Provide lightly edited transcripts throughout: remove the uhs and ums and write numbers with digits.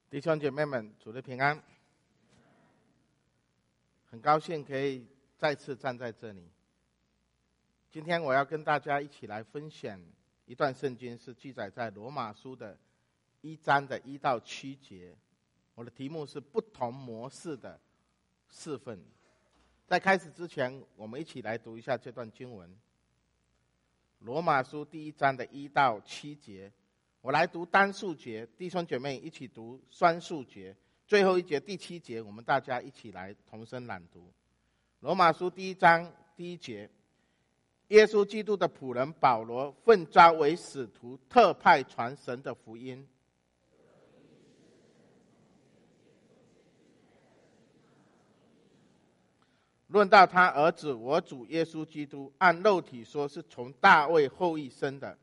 弟兄姐妹们，主的平安。很高兴可以再次站在这里。今天我要跟大家一起来分享一段圣经，是记载在罗马书的1章的1到7节。我的题目是不同模式的侍奉。在开始之前，我们一起来读一下这段经文。罗马书第1章的1到7节，我来读单数节，弟兄姐妹一起读双数节，最后一节第7节，我们大家一起来同声朗读。罗马书第1章第1节，耶稣基督的仆人保罗奉召为使徒，特派传神的福音。论到他儿子我主耶稣基督，按肉体说是从大卫后裔生的，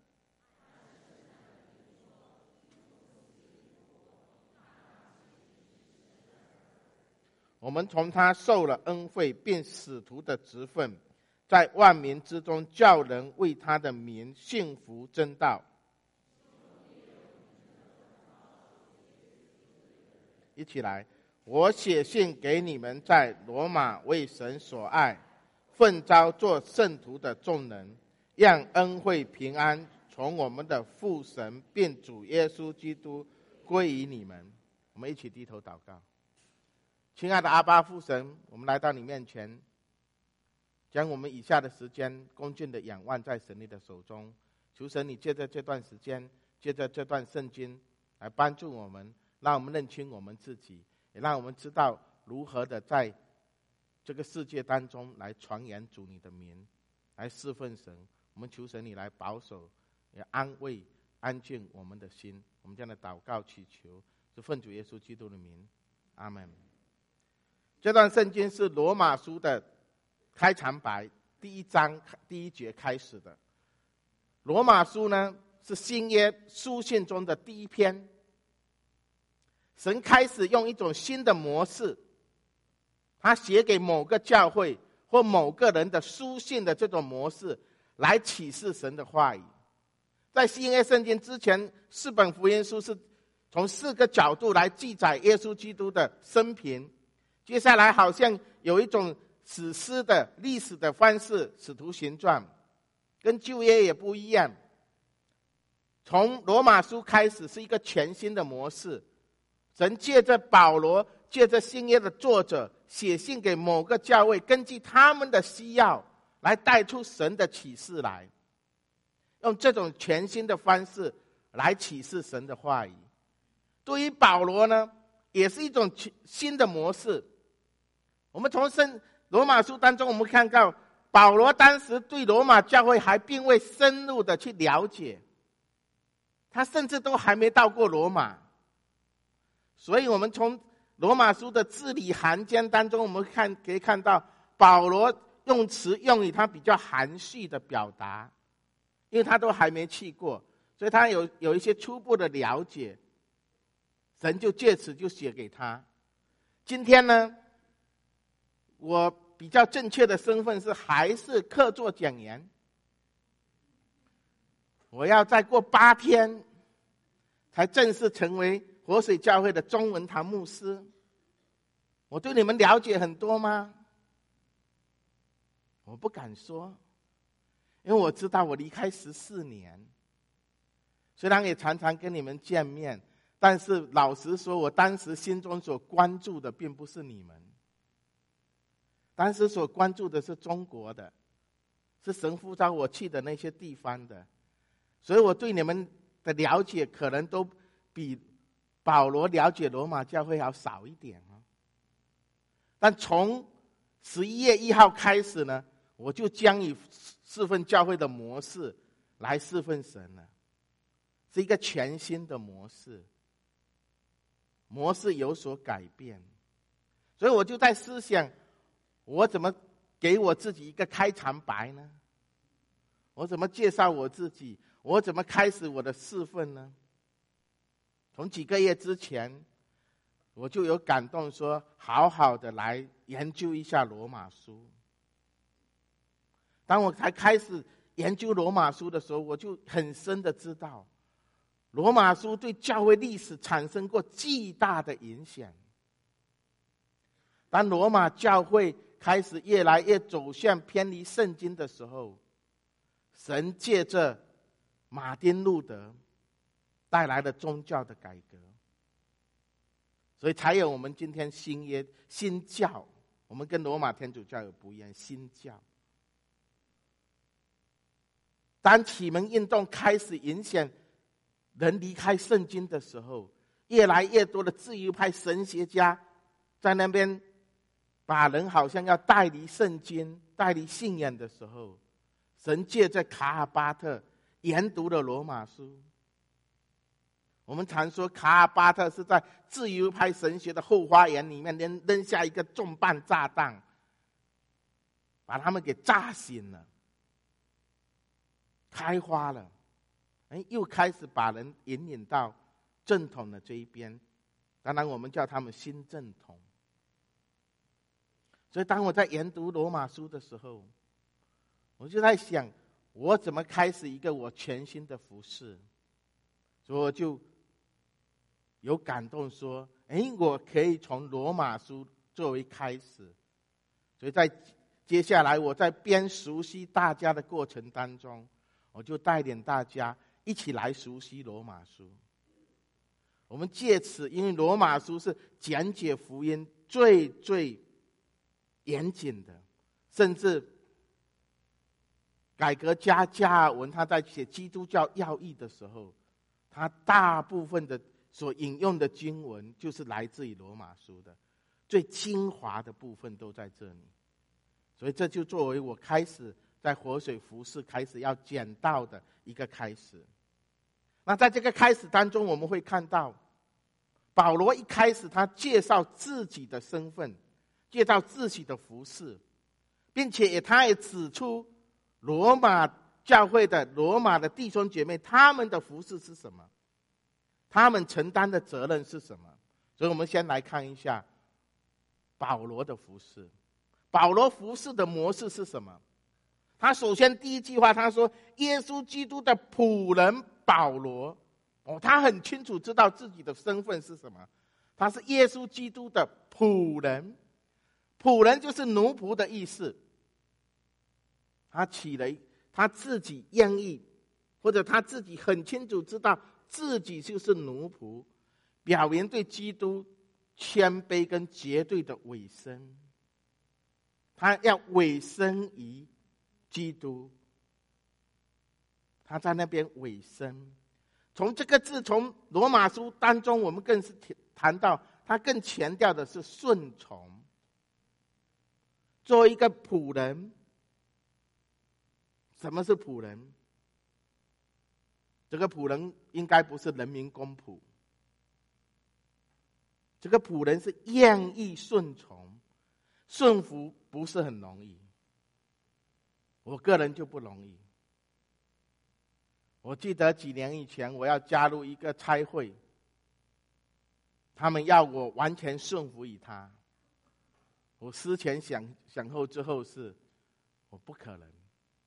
我们从他受了恩惠，并使徒的职分，在万民之中叫人为他的名信服真道。一起来，我写信给你们在罗马为神所爱，奉召做圣徒的众人，让恩惠平安从我们的父神并主耶稣基督归于你们。我们一起低头祷告。亲爱的阿爸父神，我们来到你面前，将我们以下的时间恭敬的仰望在神你的手中，求神你借着这段时间，借着这段圣经来帮助我们，让我们认清我们自己，也让我们知道如何的在这个世界当中来传扬主你的名，来侍奉神。我们求神你来保守，也安慰安静我们的心。我们这样的祷告祈求是奉主耶稣基督的名，阿们。这段圣经是罗马书的开场白，第1章第1节开始的。罗马书呢，是新约书信中的第一篇。神开始用一种新的模式，他写给某个教会或某个人的书信的这种模式，来启示神的话语。在新约圣经之前，4本福音书是从4个角度来记载耶稣基督的生平。接下来好像有一种史诗的历史的方式，使徒行传跟旧约也不一样。从罗马书开始是一个全新的模式，神借着保罗，借着新约的作者写信给某个教会，根据他们的需要来带出神的启示来，用这种全新的方式来启示神的话语。对于保罗呢，也是一种新的模式。我们从罗马书当中，我们看到保罗当时对罗马教会还并未深入的去了解，他甚至都还没到过罗马。所以我们从罗马书的字里行间当中，我们可以看到保罗用词用语他比较含蓄的表达，因为他都还没去过，所以他有一些初步的了解，神就借此就写给他。今天呢，我比较正确的身份是还是客座讲员，我要再过8天才正式成为活水教会的中文堂牧师。我对你们了解很多吗？我不敢说，因为我知道我离开14年，虽然也常常跟你们见面，但是老实说，我当时心中所关注的并不是你们，当时所关注的是中国的，是神呼召我去的那些地方的，所以我对你们的了解可能都比保罗了解罗马教会要少一点。但从11月1号开始呢，我就将以侍奉教会的模式来侍奉神了，是一个全新的模式，模式有所改变。所以我就在思想，我怎么给我自己一个开场白呢？我怎么介绍我自己？我怎么开始我的侍奉呢？从几个月之前，我就有感动说，好好的来研究一下罗马书。当我才开始研究罗马书的时候，我就很深的知道， 罗马书对教会历史产生过巨大的影响。当罗马教会开始越来越走向偏离圣经的时候，神借着马丁路德带来了宗教的改革，所以才有我们今天新约新教。我们跟罗马天主教有不一样，新教。当启蒙运动开始影响人离开圣经的时候，越来越多的自由派神学家在那边把人好像要带离圣经、带离信仰的时候，神借着卡尔巴特研读了罗马书。我们常说卡尔巴特是在自由派神学的后花园里面扔下一个重磅炸弹，把他们给炸醒了，开花了，又开始把人引领到正统的这一边。当然我们叫他们新正统。所以当我在研读罗马书的时候，我就在想，我怎么开始一个我全新的服事。所以我就有感动说，我可以从罗马书作为开始。所以在接下来我在边熟悉大家的过程当中，我就带领大家一起来熟悉罗马书。我们借此，因为罗马书是讲解福音最严谨的，甚至改革家加尔文他在写基督教要义的时候，他大部分的所引用的经文就是来自于罗马书的，最精华的部分都在这里。所以这就作为我开始在活水服事开始要讲道的一个开始。那在这个开始当中，我们会看到保罗一开始他介绍自己的身份，介绍自己的服事，并且他也指出罗马教会的罗马的弟兄姐妹他们的服事是什么，他们承担的责任是什么。所以我们先来看一下保罗的服事。保罗服事的模式是什么？他首先第一句话他说，耶稣基督的仆人保罗。他很清楚知道自己的身份是什么，他是耶稣基督的仆人。仆人就是奴仆的意思。他起了他自己愿意，或者他自己很清楚知道自己就是奴仆，表明对基督谦卑跟绝对的委身。他要委身于基督，他在那边委身。从这个字，从罗马书当中，我们更是谈到他更强调的是顺从。作为一个仆人，什么是仆人？这个仆人应该不是人民公仆，这个仆人是愿意顺从。顺服不是很容易，我个人就不容易。我记得几年以前我要加入一个差会，他们要我完全顺服于他，我思前想后之后是我不可能，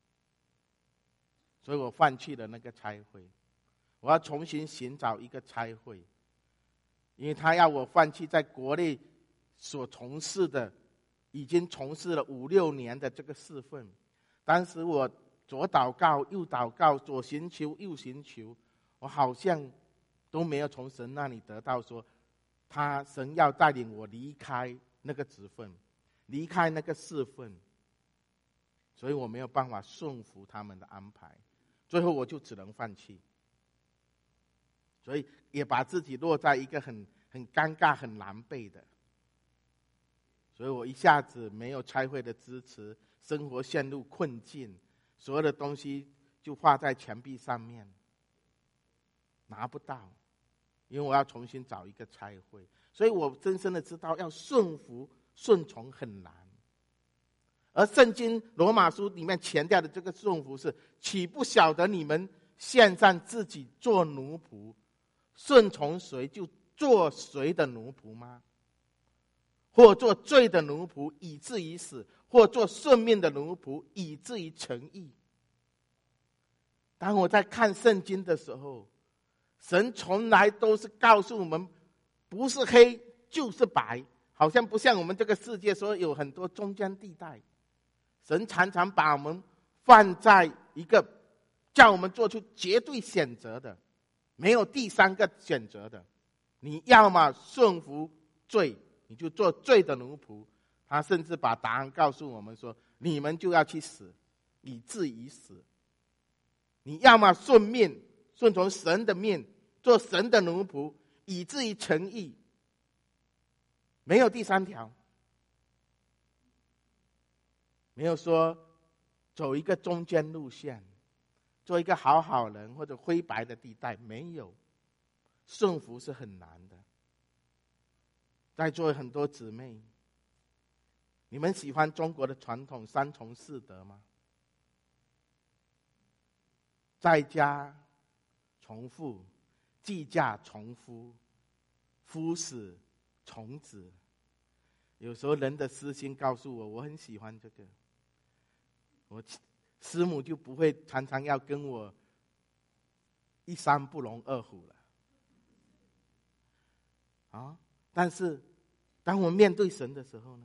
所以我放弃了那个差会。我要重新寻找一个差会，因为他要我放弃在国内所从事的，已经从事了5、6年的这个侍奉。当时我左祷告右祷告，左寻求右寻求，我好像都没有从神那里得到说神要带领我离开那个职分，离开那个侍奉，所以我没有办法顺服他们的安排，最后我就只能放弃。所以也把自己落在一个很尴尬很狼狈的，所以我一下子没有差会的支持，生活陷入困境，所有的东西就画在墙壁上面，拿不到，因为我要重新找一个差会。所以我深深的知道要顺服顺从很难。而圣经罗马书里面强调的这个顺服是，岂不晓得你们献上自己做奴仆，顺从谁就做谁的奴仆吗？或做罪的奴仆以至于死，或做顺命的奴仆以至于成义。当我在看圣经的时候， 神从来都是告诉我们，不是黑就是白，好像不像我们这个世界说有很多中间地带。神常常把我们放在一个叫我们做出绝对选择的，没有第三个选择的。你要么顺服罪，你就做罪的奴仆。他甚至把答案告诉我们说，你们就要去死，以至于死。你要么顺命，顺从神的命，做神的奴仆，以至于成义，没有第三条。没有说走一个中间路线，做一个好人或者灰白的地带，没有。顺服是很难的。在座很多姊妹，你们喜欢中国的传统三从四德吗？在家从父，继嫁从夫，夫死从子。有时候人的私心告诉我，我很喜欢这个，我师母就不会常常要跟我一山不容二虎了。但是当我面对神的时候呢，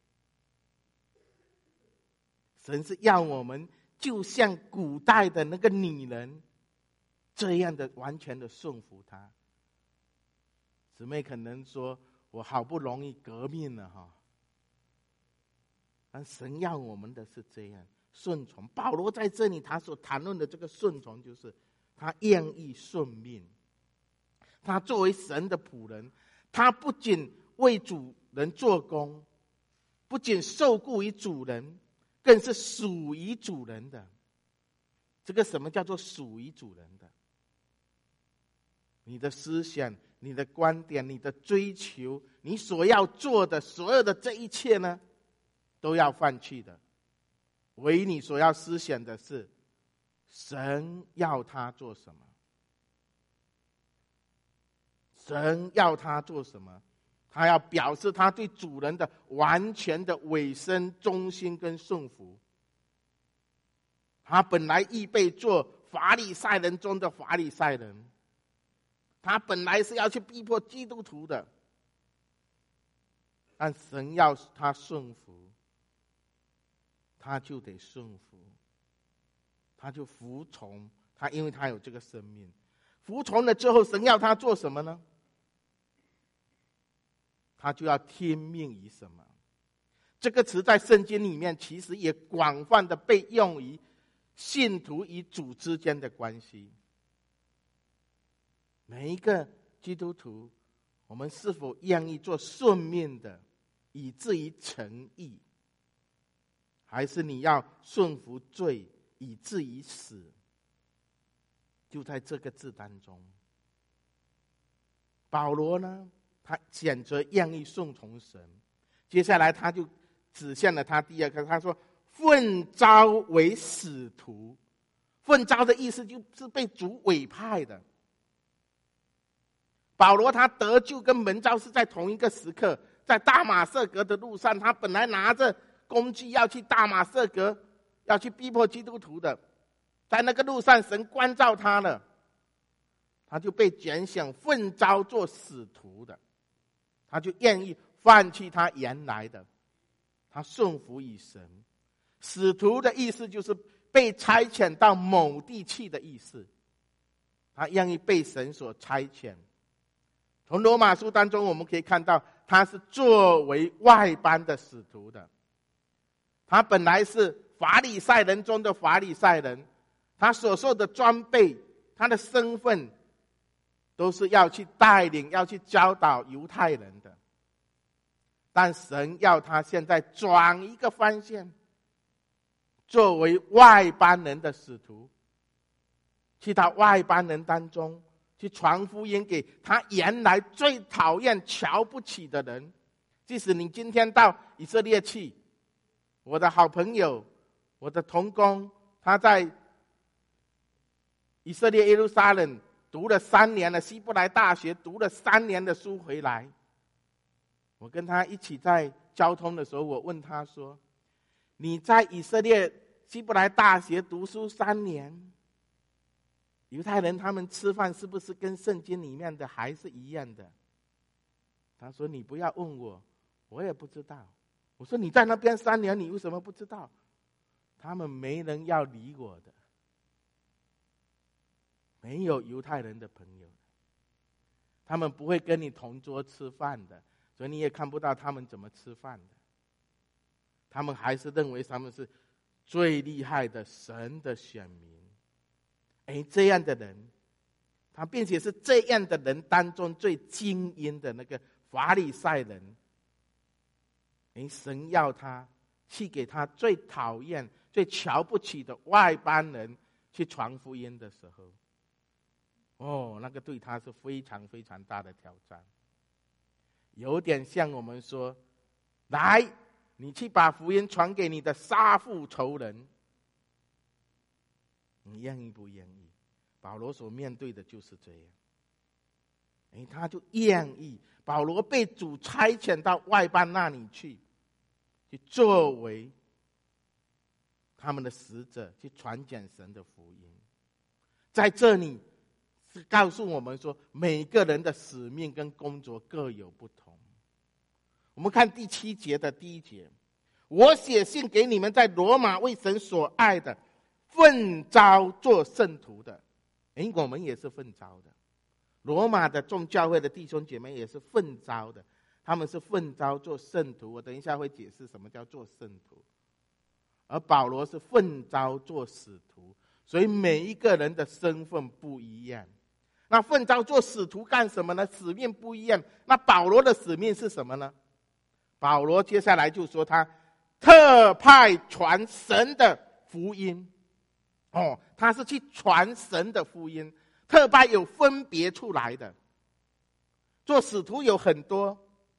神是要我们就像古代的那个女人这样的完全的顺服他。姊妹可能说，我好不容易革命了哈，但神要我们的是这样顺从。保罗在这里他所谈论的这个顺从，就是他愿意顺命。他作为神的仆人，他不仅为主人做工，不仅受雇于主人，更是属于主人的。这个什么叫做属于主人的？你的思想，你的观点，你的追求，你所要做的所有的这一切呢，都要放弃的。唯你所要思想的是，神要他做什么？神要他做什么？他要表示他对主人的完全的委身、忠心跟顺服。他本来预备做法利赛人中的法利赛人，他本来是要去逼迫基督徒的，但神要他顺服，他就得顺服，他就服从他，因为他有这个生命。服从了之后，神要他做什么呢？他就要听命于什么？这个词在圣经里面其实也广泛的被用于信徒与主之间的关系。每一个基督徒，我们是否愿意做顺命的，以至于成义？还是你要顺服罪，以至于死？就在这个字当中，保罗呢，他选择愿意顺从神。接下来他就指向了他第二个，他说奉召为使徒。奉召的意思就是被主委派的。保罗他得救跟蒙召是在同一个时刻，在大马色革的路上，他本来拿着工具要去大马色革，要去逼迫基督徒的，在那个路上神关照他了，他就被拣选奉召做使徒的，他就愿意放弃他原来的，他顺服于神。使徒的意思就是被差遣到某地去的意思，他愿意被神所差遣。从罗马书当中我们可以看到，他是作为外邦的使徒的。他本来是法利赛人中的法利赛人，他所受的装备，他的身份都是要去带领，要去教导犹太人的。但神要他现在转一个方向，作为外邦人的使徒，去到外邦人当中去传福音给他原来最讨厌瞧不起的人。即使你今天到以色列去，我的好朋友，我的同工，他在以色列耶路撒冷读了3年的希伯来大学，读了3年的书回来，我跟他一起在交通的时候，我问他说，你在以色列希伯来大学读书3年， 犹太人他们吃饭是不是跟圣经里面的还是一样的？他说你不要问我，我也不知道。我说你在那边3年，你为什么不知道？他们没人要理我的，没有犹太人的朋友，他们不会跟你同桌吃饭的，所以你也看不到他们怎么吃饭的。他们还是认为他们是最厉害的神的选民。这样的人，他并且是这样的人当中最精英的那个法利赛人，神要他去给他最讨厌最瞧不起的外邦人去传福音的时候，那个对他是非常非常大的挑战。有点像我们说，来，你去把福音传给你的杀父仇人，你愿意不愿意？保罗所面对的就是这样。他就愿意。保罗被主差遣到外邦那里去作为他们的使者，去传讲神的福音。在这里是告诉我们说，每个人的使命跟工作各有不同。我们看第7节的第1节，我写信给你们在罗马为神所爱的，奉召做圣徒的。我们也是奉召的。罗马的众教会的弟兄姐妹也是奉召的，他们是奉召做圣徒。我等一下会解释什么叫做圣徒。而保罗是奉召做使徒，所以每一个人的身份不一样。那奉召做使徒干什么呢？使命不一样。那保罗的使命是什么呢？保罗接下来就说他特派传神的福音。他是去传神的福音，特派有分别出来的。做使徒有很多，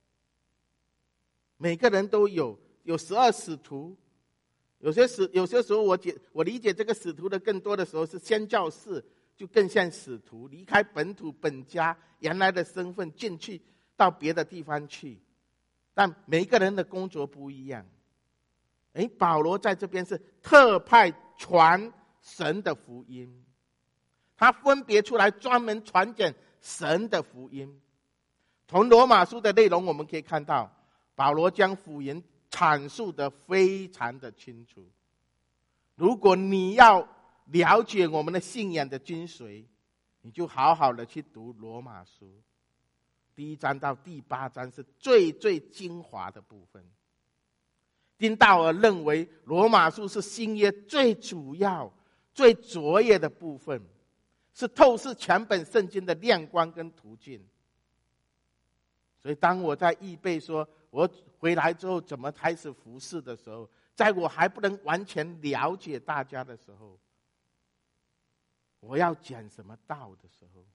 每个人都有12使徒。有些时候我理解这个使徒的更多的时候是宣教士，就更像使徒，离开本土本家原来的身份，进去到别的地方去。但每一个人的工作不一样。保罗在这边是特派传神的福音，他分别出来专门传讲神的福音。从罗马书的内容我们可以看到，保罗将福音阐述得非常的清楚。如果你要了解我们的信仰的精髓，你就好好的去读罗马书第1章到第8章，是最最精华的部分。丁道尔认为罗马书是新约最主要最卓越的部分，是透视全本圣经的亮光跟途径。所以当我在预备说我回来之后怎么开始服事的时候，在我还不能完全了解大家的时候，我要讲什么道的时候，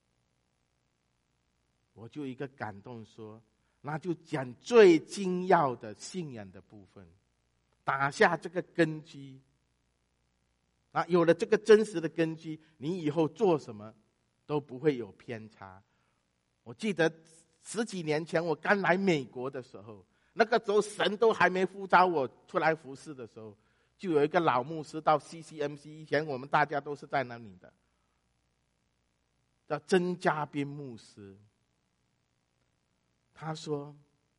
我就一个感动说，那就讲最精要的信仰的部分，打下这个根基。有了这个真实的根基，你以后做什么都不会有偏差。我记得10几年前我刚来美国的时候，那个时候神都还没呼召我出来服侍的时候，就有一个老牧师到 CCMC， 以前我们大家都是在那里的，叫曾家斌牧师。他说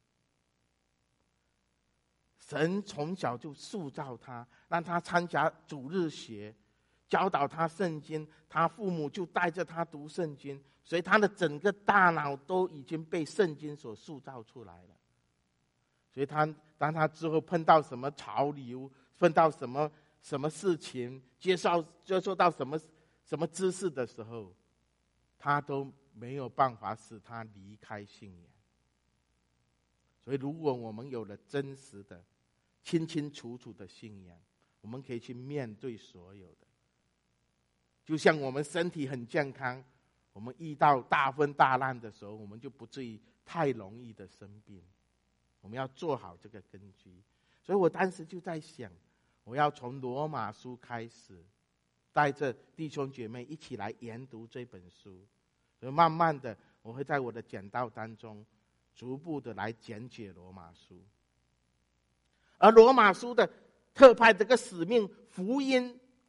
神从小就塑造他，让他参加主日学，教导他圣经，他父母就带着他读圣经，所以他的整个大脑都已经被圣经所塑造出来了。所以当他之后碰到什么潮流，碰到什么事情，接受到什么知识的时候，他都没有办法使他离开信仰。所以如果我们有了真实的清清楚楚的信仰，我们可以去面对所有的。就像我们身体很健康，我们遇到大风大浪的时候，我们就不至于太容易的生病。我们要做好这个根基。所以我当时就在想，我要从罗马书开始，带着弟兄姐妹一起来研读这本书。所以慢慢的我会在我的讲道当中逐步的来讲解罗马书。而罗马书的特派这个使命，福音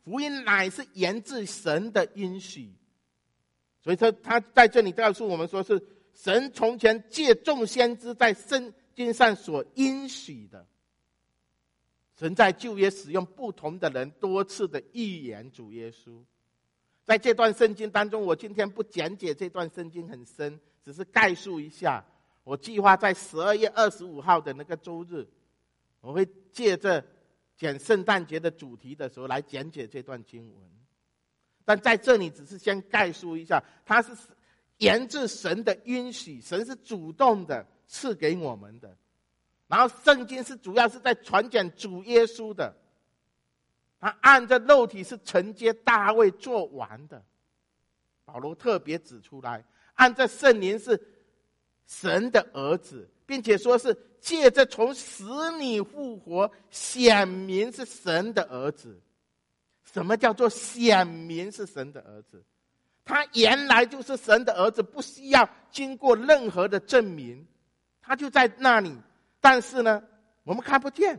福音乃是源自神的应许。所以他在这里告诉我们说，是神从前借众先知在圣经上所应许的。神在旧约使用不同的人多次的预言主耶稣。在这段圣经当中，我今天不讲解这段圣经很深，只是概述一下。我计划在12月25号的那个周日，我会借着讲圣诞节的主题的时候来讲解这段经文。但在这里只是先概述一下，它是源自神的允许，神是主动的赐给我们的。然后圣经是主要是在传讲主耶稣的，他按着肉体是承接大卫做完的。保罗特别指出来，按着圣灵是神的儿子，并且说是借着从死里复活，显明是神的儿子。什么叫做显明是神的儿子？他原来就是神的儿子，不需要经过任何的证明，他就在那里。但是呢，我们看不见。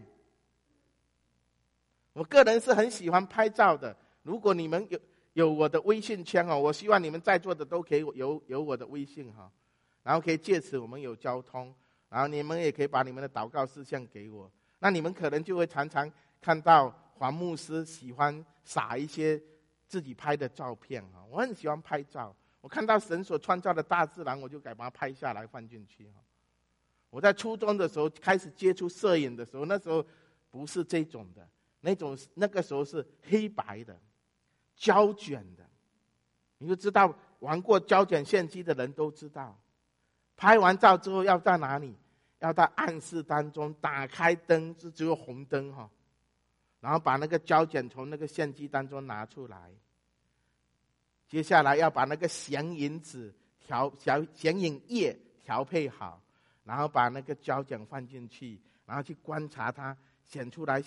我个人是很喜欢拍照的，如果你们有我的微信圈，我希望你们在座的都可以有我的微信，然后可以借此我们有交通，然后你们也可以把你们的祷告事项给我。那你们可能就会常常看到黄牧师喜欢撒一些自己拍的照片。我很喜欢拍照，我看到神所创造的大自然，我就敢把它拍下来放进去。我在初中的时候开始接触摄影的时候，那时候不是这种的，那个时候是黑白的胶卷的。你就知道玩过胶卷相机的人都知道，拍完照之后要在哪里？要到暗室当中打开灯，是只有红灯，然后把那个胶卷从那个相机当中拿出来，接下来要把那个显影纸显影液调配好，然后把那个胶卷放进去，然后去观察它显出来，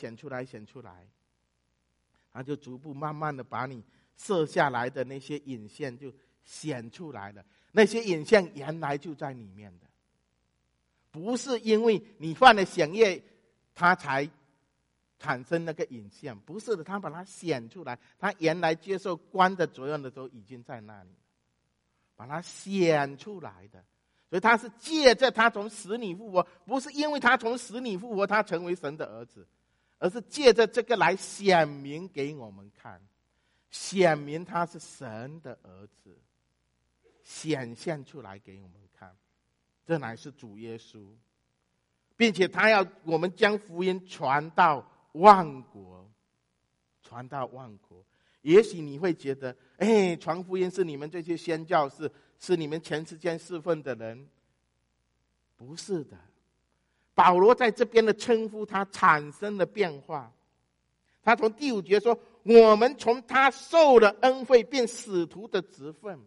然后就逐步慢慢的把你摄下来的那些影像就显出来了。那些影像原来就在里面的，不是因为你放了显液它才产生那个影像，不是的，它把它显出来，它原来接受光的作用的时候已经在那里，把它显出来的。所以他是借着他从死里复活，不是因为他从死里复活他成为神的儿子，而是借着这个来显明给我们看，显明他是神的儿子，显现出来给我们看，这乃是主耶稣，并且他要我们将福音传到万国，传到万国。也许你会觉得，传福音是你们这些宣教士，是你们全世界侍奉的人。不是的，保罗在这边的称呼他产生了变化。他从第5节说，我们从他受了恩惠并使徒的职分。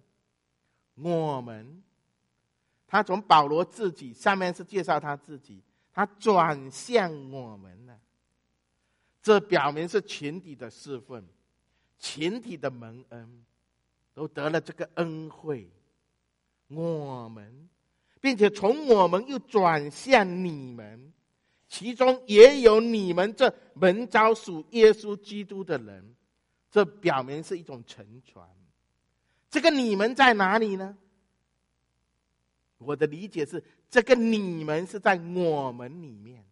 他从保罗自己，上面是介绍他自己，他转向我们了。这表明是群体的侍奉，群体的蒙恩都得了这个恩惠，并且从我们又转向你们，其中也有你们这蒙召属耶稣基督的人。这表明是一种承传。这个你们在哪里呢？我的理解是，这个你们是在我们里面，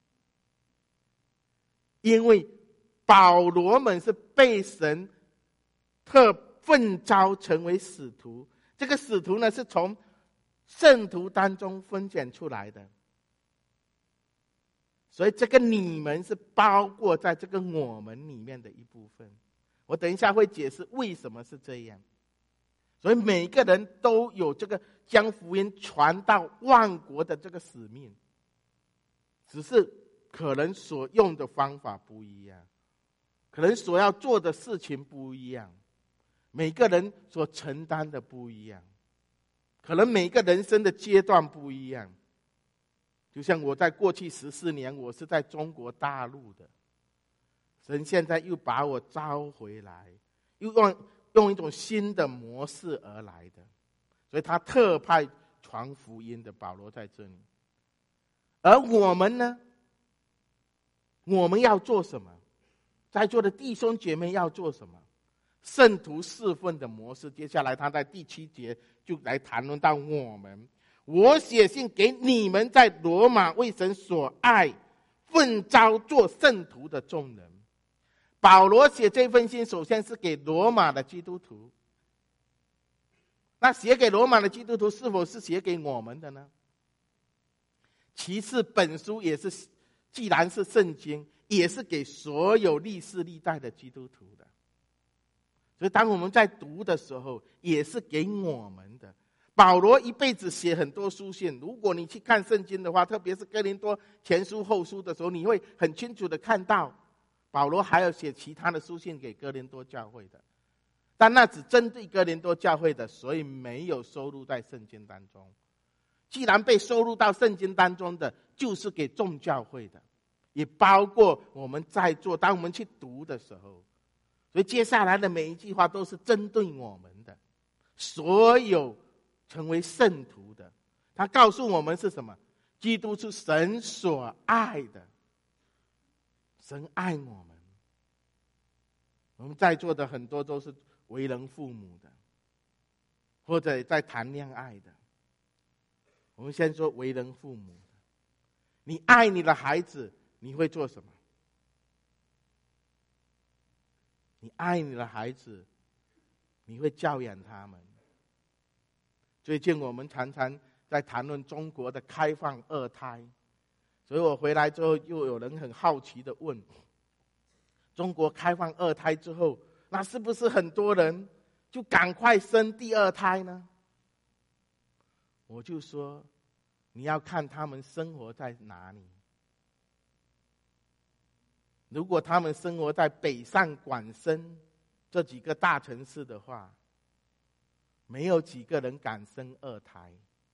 因为保罗们是被神特分召成为使徒，这个使徒呢是从圣徒当中分拣出来的，所以这个你们是包括在这个我们里面的一部分。我等一下会解释为什么是这样。所以每个人都有这个将福音传到万国的这个使命，只是可能所用的方法不一样，可能所要做的事情不一样，每个人所承担的不一样，可能每个人生的阶段不一样。就像我在过去14年，我是在中国大陆的，神现在又把我召回来，又用一种新的模式而来的，所以他特派传福音的保罗在这里。而我们呢？我们要做什么？ 在座的弟兄姐妹要做什么？圣徒侍奉的模式。接下来他在第7节就来谈论到我们。我写信给你们在罗马为神所爱，奉召做圣徒的众人。保罗写这封信首先是给罗马的基督徒，那写给罗马的基督徒是否是写给我们的呢？其次，本书也是，既然是圣经，也是给所有历世历代的基督徒的。所以当我们在读的时候，也是给我们的。保罗一辈子写很多书信，如果你去看圣经的话，特别是哥林多前书后书的时候，你会很清楚的看到保罗还有写其他的书信给哥林多教会的，但那只针对哥林多教会的，所以没有收录在圣经当中。既然被收录到圣经当中的，就是给众教会的，也包括我们在座，当我们去读的时候，所以接下来的每一句话都是针对我们的，所有成为圣徒的。他告诉我们是什么？基督是神所爱的，神爱我们。我们在座的很多都是为人父母的，或者在谈恋爱的。我们先说为人父母的，你爱你的孩子，你会做什么？你爱你的孩子，你会教养他们。最近我们常常在谈论中国的开放二胎，所以我回来之后，又有人很好奇的问，中国开放二胎之后，那是不是很多人就赶快生第二胎呢？我就说，你要看他们生活在哪里。如果他们生活在北上广深这几个大城市的话，没有几个人敢生二胎。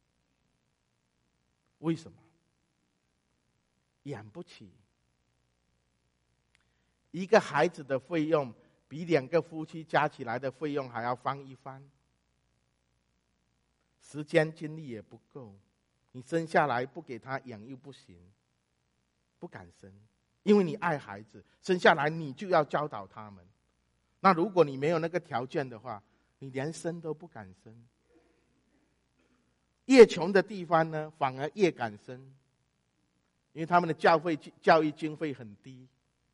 为什么？养不起。一个孩子的费用比2个夫妻加起来的费用还要翻一番，时间精力也不够，你生下来不给他养又不行，不敢生，因为你爱孩子，生下来你就要教导他们。那如果你没有那个条件的话，你连生都不敢生。越穷的地方呢，反而越敢生，因为他们的教育经费很低。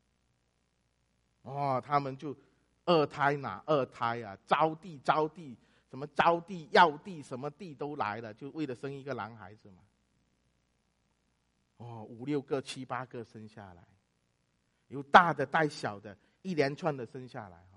他们就二胎哪二胎啊，招地，什么招地要地，什么地都来了，就为了生一个男孩子嘛。5、6个、7、8个生下来，由大的带小的，一连串的生下来。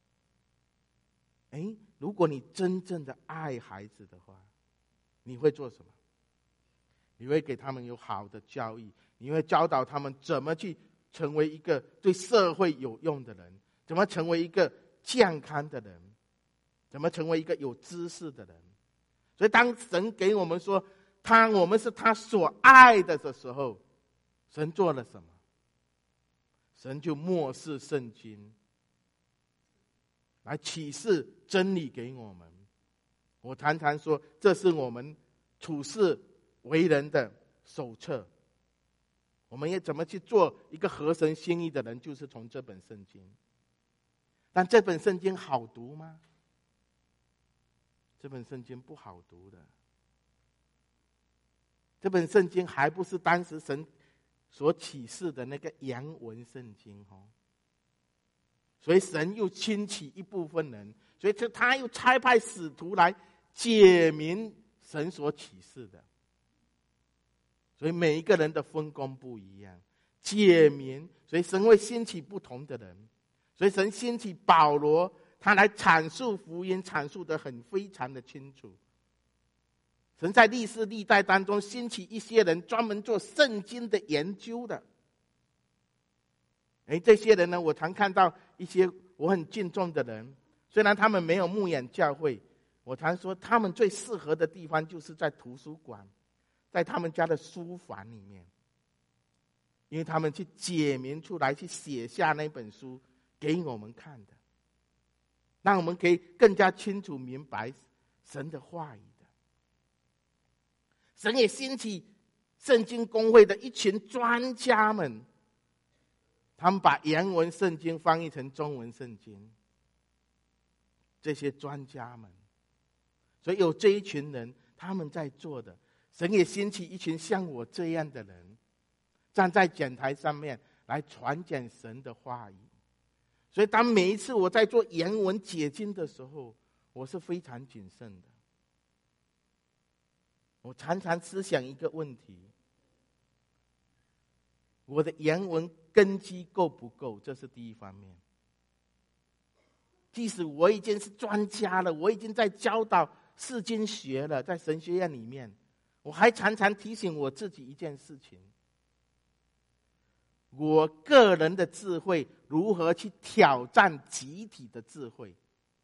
如果你真正的爱孩子的话，你会做什么？你会给他们有好的教育，你会教导他们怎么去成为一个对社会有用的人，怎么成为一个健康的人，怎么成为一个有知识的人。所以当神给我们说我们是他所爱的时候，神做了什么？神就默示圣经，来启示真理给我们。我常常说，这是我们处事为人的手册。我们也怎么去做一个合神心意的人，就是从这本圣经。但这本圣经好读吗？这本圣经不好读的。这本圣经还不是当时神所启示的那个原文圣经。所以神又兴起一部分人，所以他又差派使徒来解明神所启示的。所以每一个人的分工不一样，解明，所以神会兴起不同的人。所以神兴起保罗，他来阐述福音，阐述得非常的清楚。神在历世历代当中兴起一些人，专门做圣经的研究的。这些人呢，我常看到一些我很敬重的人，虽然他们没有牧养教会，我常说他们最适合的地方就是在图书馆，在他们家的书房里面，因为他们去解明出来，去写下那本书给我们看的，让我们可以更加清楚明白神的话语的。神也兴起圣经公会的一群专家们， 他们把原文圣经翻译成中文圣经，这些专家们，所以有这一群人他们在做的，神也兴起一群像我这样的人，站在讲台上面来传讲神的话语。所以当每一次我在做原文解经的时候，我是非常谨慎的。我常常思想一个问题，我的原文根基够不够，这是第一方面。即使我已经是专家了，我已经在教导释经学了，在神学院里面，我还常常提醒我自己一件事情，我个人的智慧如何去挑战集体的智慧。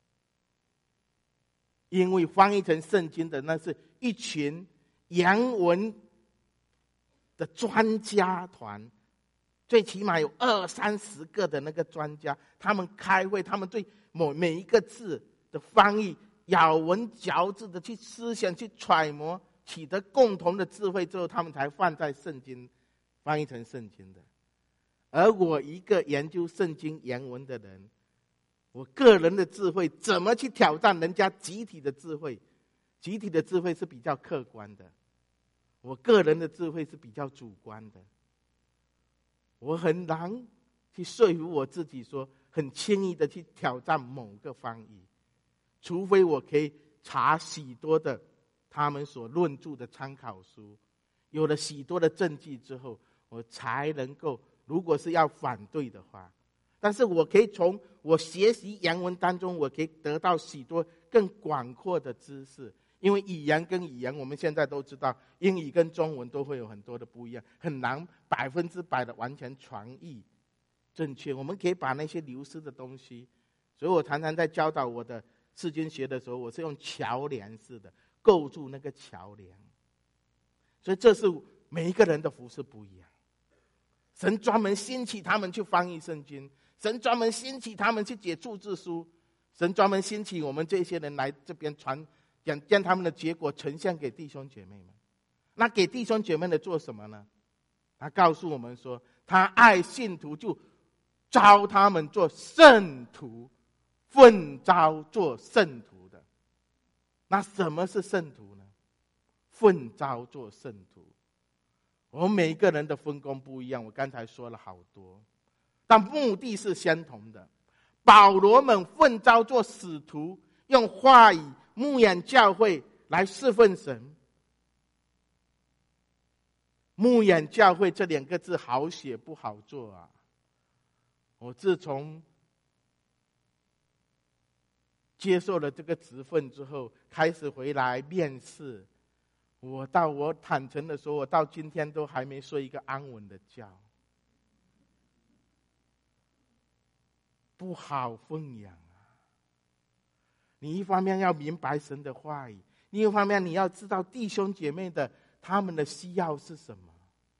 因为翻译成圣经的那是一群原文的专家团，最起码有20-30个的那个专家，他们开会，他们对每一个字的翻译咬文嚼字的去思想，去揣摩，取得共同的智慧之后，他们才放在圣经，翻译成圣经的。而我一个研究圣经原文的人，我个人的智慧怎么去挑战人家集体的智慧？集体的智慧是比较客观的，我个人的智慧是比较主观的。我很难去说服我自己说很轻易的去挑战某个翻译，除非我可以查许多的他们所论著的参考书，有了许多的证据之后，我才能够，如果是要反对的话，但是我可以从我学习原文当中，我可以得到许多更广阔的知识。因为语言跟语言，我们现在都知道，英语跟中文都会有很多的不一样，很难100%的完全传译正确。我们可以把那些流失的东西，所以我常常在教导我的释经学的时候，我是用桥梁式的构筑那个桥梁。所以这是每一个人的服事不一样。神专门兴起他们去翻译圣经，神专门兴起他们去解注字书，神专门兴起我们这些人来这边将他们的结果呈现给弟兄姐妹们。那给弟兄姐妹的做什么呢？他告诉我们说，他爱信徒就召他们做圣徒，奉召做圣徒的。那什么是圣徒呢？奉召做圣徒，我们每一个人的分工不一样，我刚才说了好多，但目的是相同的。保罗们奉召做使徒，用话语牧养教会来侍奉神。牧养教会这2个字好写不好做啊！我自从接受了这个职分之后，开始回来面试，我坦诚的说，我到今天都还没睡一个安稳的觉，不好奉养。你一方面要明白神的话语，另一方面你要知道弟兄姐妹的他们的需要是什么。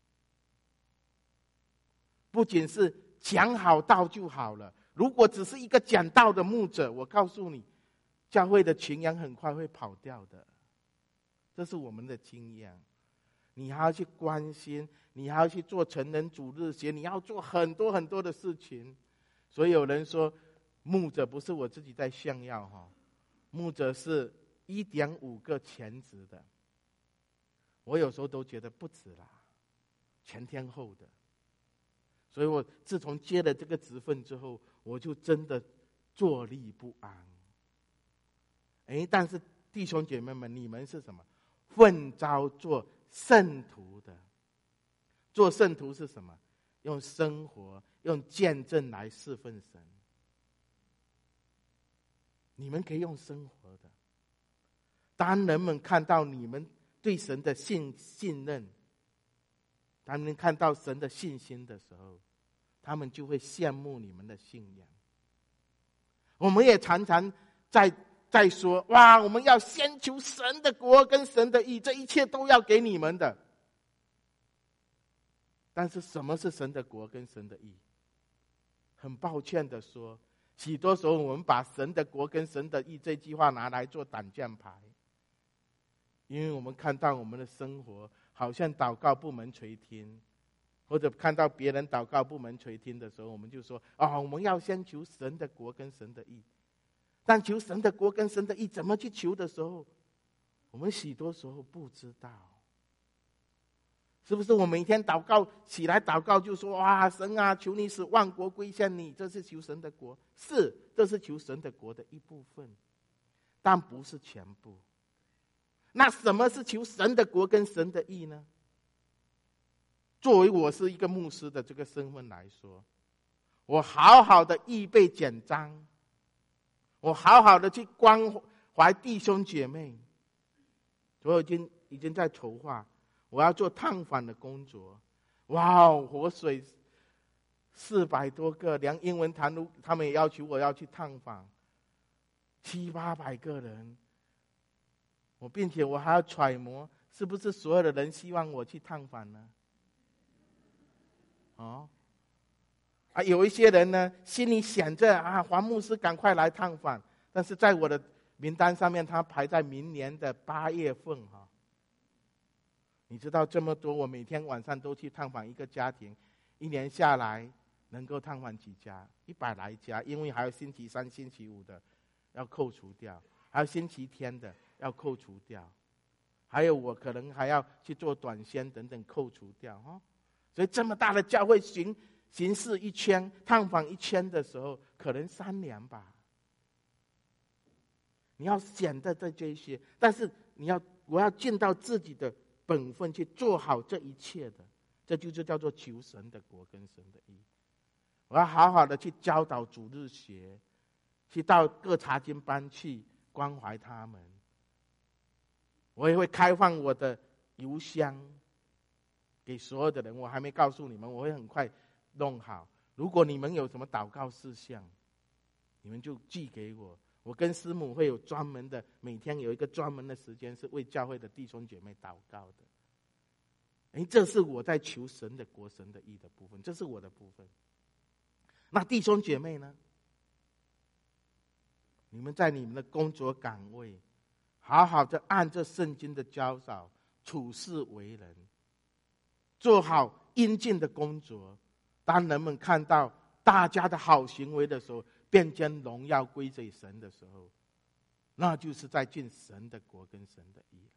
不仅是讲好道就好了，如果只是一个讲道的牧者，我告诉你，教会的群羊很快会跑掉的，这是我们的经验。你还要去关心，你还要去做成人主日学，你要做很多很多的事情。所以有人说牧者不是我自己在炫耀，牧者是1.5个全职的，我有时候都觉得不止啦，全天候的。所以我自从接了这个职分之后，我就真的坐立不安。但是弟兄姐妹们，你们是什么？奉召做圣徒的。做圣徒是什么？用生活，用见证来侍奉神。你们可以用生活的。当人们看到你们对神的信任，当人看到神的信心的时候，他们就会羡慕你们的信仰。我们也常常在说，哇，我们要先求神的国跟神的义，这一切都要给你们的。但是什么是神的国跟神的义？很抱歉的说，许多时候我们把神的国跟神的义这句话拿来做挡箭牌，因为我们看到我们的生活好像祷告不蒙垂听， 或者看到别人祷告不蒙垂听的时候，我们就说我们要先求神的国跟神的义。但求神的国跟神的义怎么去求的时候，我们许多时候不知道。是不是我每天祷告起来祷告就说神啊，求你使万国归向你，这是求神的国？是，这是求神的国的一部分，但不是全部。那什么是求神的国跟神的义呢？作为我是一个牧师的这个身份来说，我好好的预备简章，我好好的去关怀弟兄姐妹，我已经在筹划我要做探访的工作。活水400多个，连英文堂他们也要求我要去探访700-800个人，并且我还要揣摩是不是所有的人希望我去探访呢？有一些人呢心里想着黄牧师赶快来探访，但是在我的名单上面他排在明年的8月份。你知道这么多，我每天晚上都去探访一个家庭，一年下来能够探访几家？100来家，因为还有星期三星期五的要扣除掉，还有星期天的要扣除掉，还有我可能还要去做短宣等等扣除掉。所以这么大的教会巡视一圈，探访一圈的时候，可能3年吧。你要想的这些，但是我要尽到自己的本分去做好这一切的，这就是叫做求神的国跟神的义。我要好好的去教导主日学，去到各查经班去关怀他们。我也会开放我的邮箱给所有的人，我还没告诉你们，我会很快弄好。如果你们有什么祷告事项，你们就寄给我。我跟师母会有专门的，每天有一个专门的时间是为教会的弟兄姐妹祷告的。这是我在求神的国神的义的部分，这是我的部分。那弟兄姐妹呢？你们在你们的工作岗位好好的按着圣经的教导处事为人，做好应尽的工作。当人们看到大家的好行为的时候，便将荣耀归给神的时候，那就是在尽神的国跟神的义。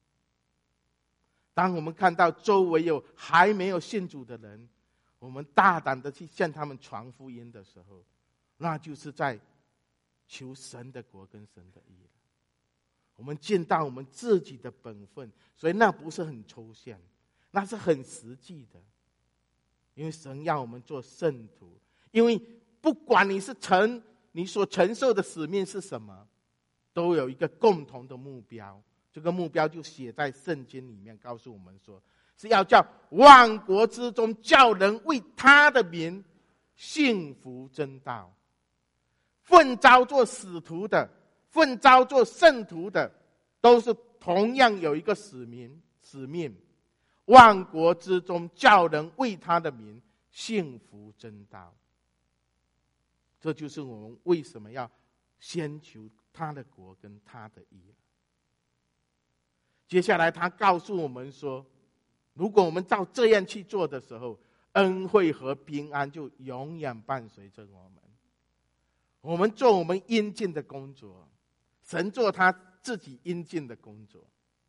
当我们看到周围有还没有信主的人，我们大胆的去向他们传福音的时候，那就是在求神的国跟神的义。我们尽到我们自己的本分，所以那不是很抽象，那是很实际的。因为神要我们做圣徒，因为不管你所承受的使命是什么，都有一个共同的目标。这个目标就写在圣经里面，告诉我们说，是要叫万国之中叫人为他的名信服真道。奉召做使徒的，奉召做圣徒的，都是同样有一个使命。万国之中叫人为他的名信服真道。这就是我们为什么要先求他的国跟他的义。接下来他告诉我们说，如果我们照这样去做的时候，恩惠和平安就永远伴随着我们。我们做我们应尽的工作，神做他自己应尽的工作。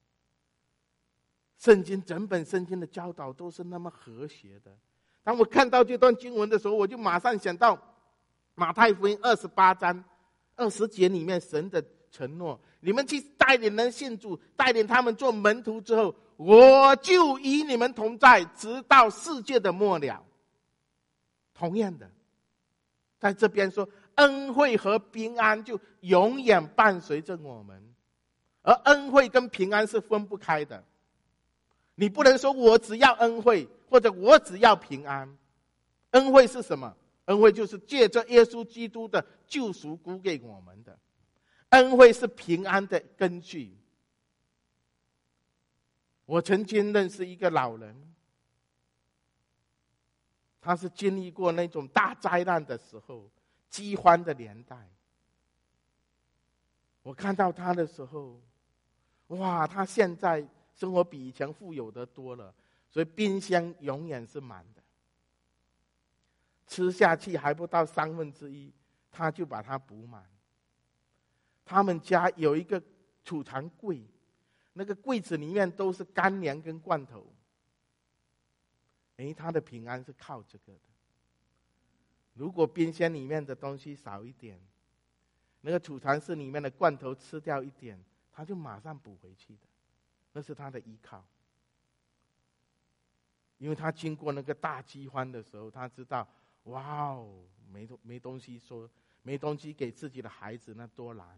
整本圣经的教导都是那么和谐的。当我看到这段经文的时候，我就马上想到马太福音28章20节里面神的承诺，你们去带领人信主，带领他们做门徒之后，我就与你们同在，直到世界的末了。同样的，在这边说恩惠和平安就永远伴随着我们，而恩惠跟平安是分不开的。你不能说我只要恩惠，或者我只要平安。恩惠是什么？恩惠就是借着耶稣基督的救赎归给我们的。恩惠是平安的根据。我曾经认识一个老人，他是经历过那种大灾难的时候，饥荒的年代。我看到他的时候，哇，他现在生活比以前富有的多了， 所以冰箱永远是满的，吃下去还不到1/3，他就把它补满。他们家有一个储藏柜，那个柜子里面都是干粮跟罐头。他的平安是靠这个的。如果冰箱里面的东西少一点，那个储藏室里面的罐头吃掉一点，他就马上补回去的，那是他的依靠。因为他经过那个大饥荒的时候，他知道，哇哦，没东西说，没东西给自己的孩子，那多难。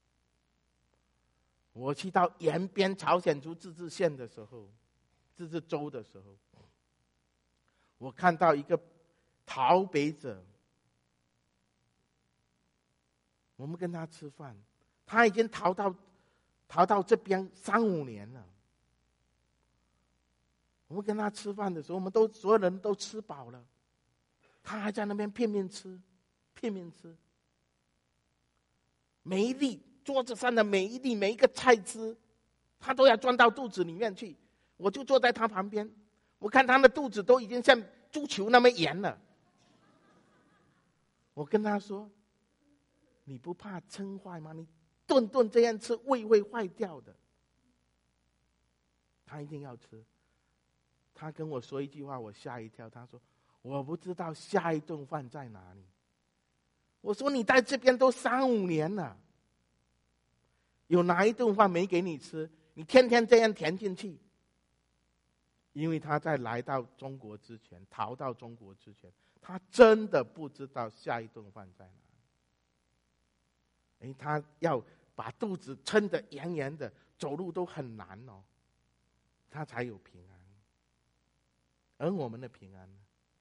我去到延边朝鲜族自治县的时候，自治州的时候，我看到一个逃北者，我们跟他吃饭，他已经逃到这边3-5年了。我们跟他吃饭的时候，所有人都吃饱了，他还在那边片面吃，每一粒桌子上的每一粒每一个菜汁，他都要装到肚子里面去。我就坐在他旁边，我看他的肚子都已经像足球那么圆了。我跟他说：“你不怕撑坏吗？你顿顿这样吃，胃会坏掉的。”他一定要吃。他跟我说一句话，我吓一跳。他说：“我不知道下一顿饭在哪里。”我说：“你在这边都3-5年了，有哪一顿饭没给你吃？你天天这样填进去。”因为他在来到中国之前，逃到中国之前，他真的不知道下一顿饭在哪里。他要把肚子撑得圆圆的，走路都很难哦，他才有平安。而我们的平安呢？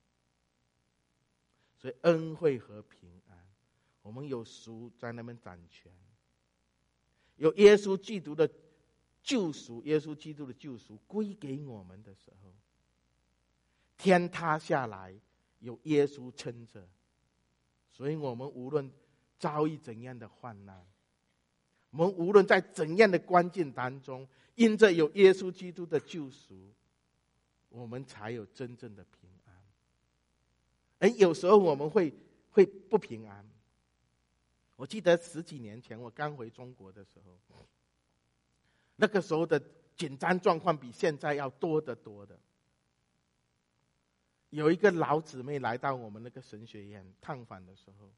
所以恩惠和平安，我们有属在那边掌权，有耶稣基督的救赎，耶稣基督的救赎归给我们的时候，天塌下来有耶稣撑着，所以我们无论遭遇怎样的患难，我们无论在怎样的关境当中，因着有耶稣基督的救赎，我们才有真正的平安。而有时候我们会不平安。我记得10几年前我刚回中国的时候，那个时候的紧张状况比现在要多得多的。有一个老姊妹来到我们那个神学院探访的时候，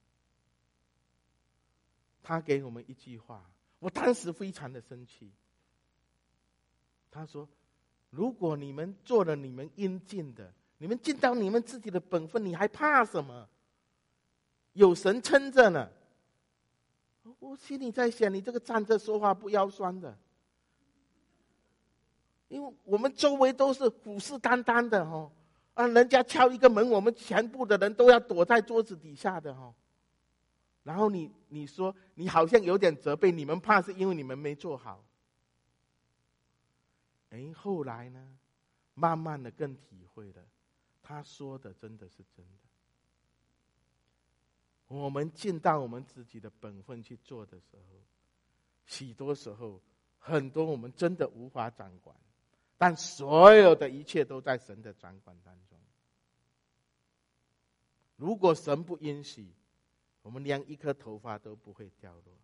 她给我们一句话，我当时非常的生气。她说：“如果你们做了你们应尽的，你们尽到你们自己的本分，你还怕什么？有神撑着呢。”我心里在想，你这个站着说话不腰酸的，因为我们周围都是虎视眈眈的哦，人家敲一个门，我们全部的人都要躲在桌子底下的哦。然后你说你好像有点责备，你们怕是因为你们没做好。后来呢，慢慢的更体会了，他说的真的是真的。我们尽到我们自己的本分去做的时候，许多时候很多我们真的无法掌管，但所有的一切都在神的掌管当中。如果神不允许，我们连一颗头发都不会掉落。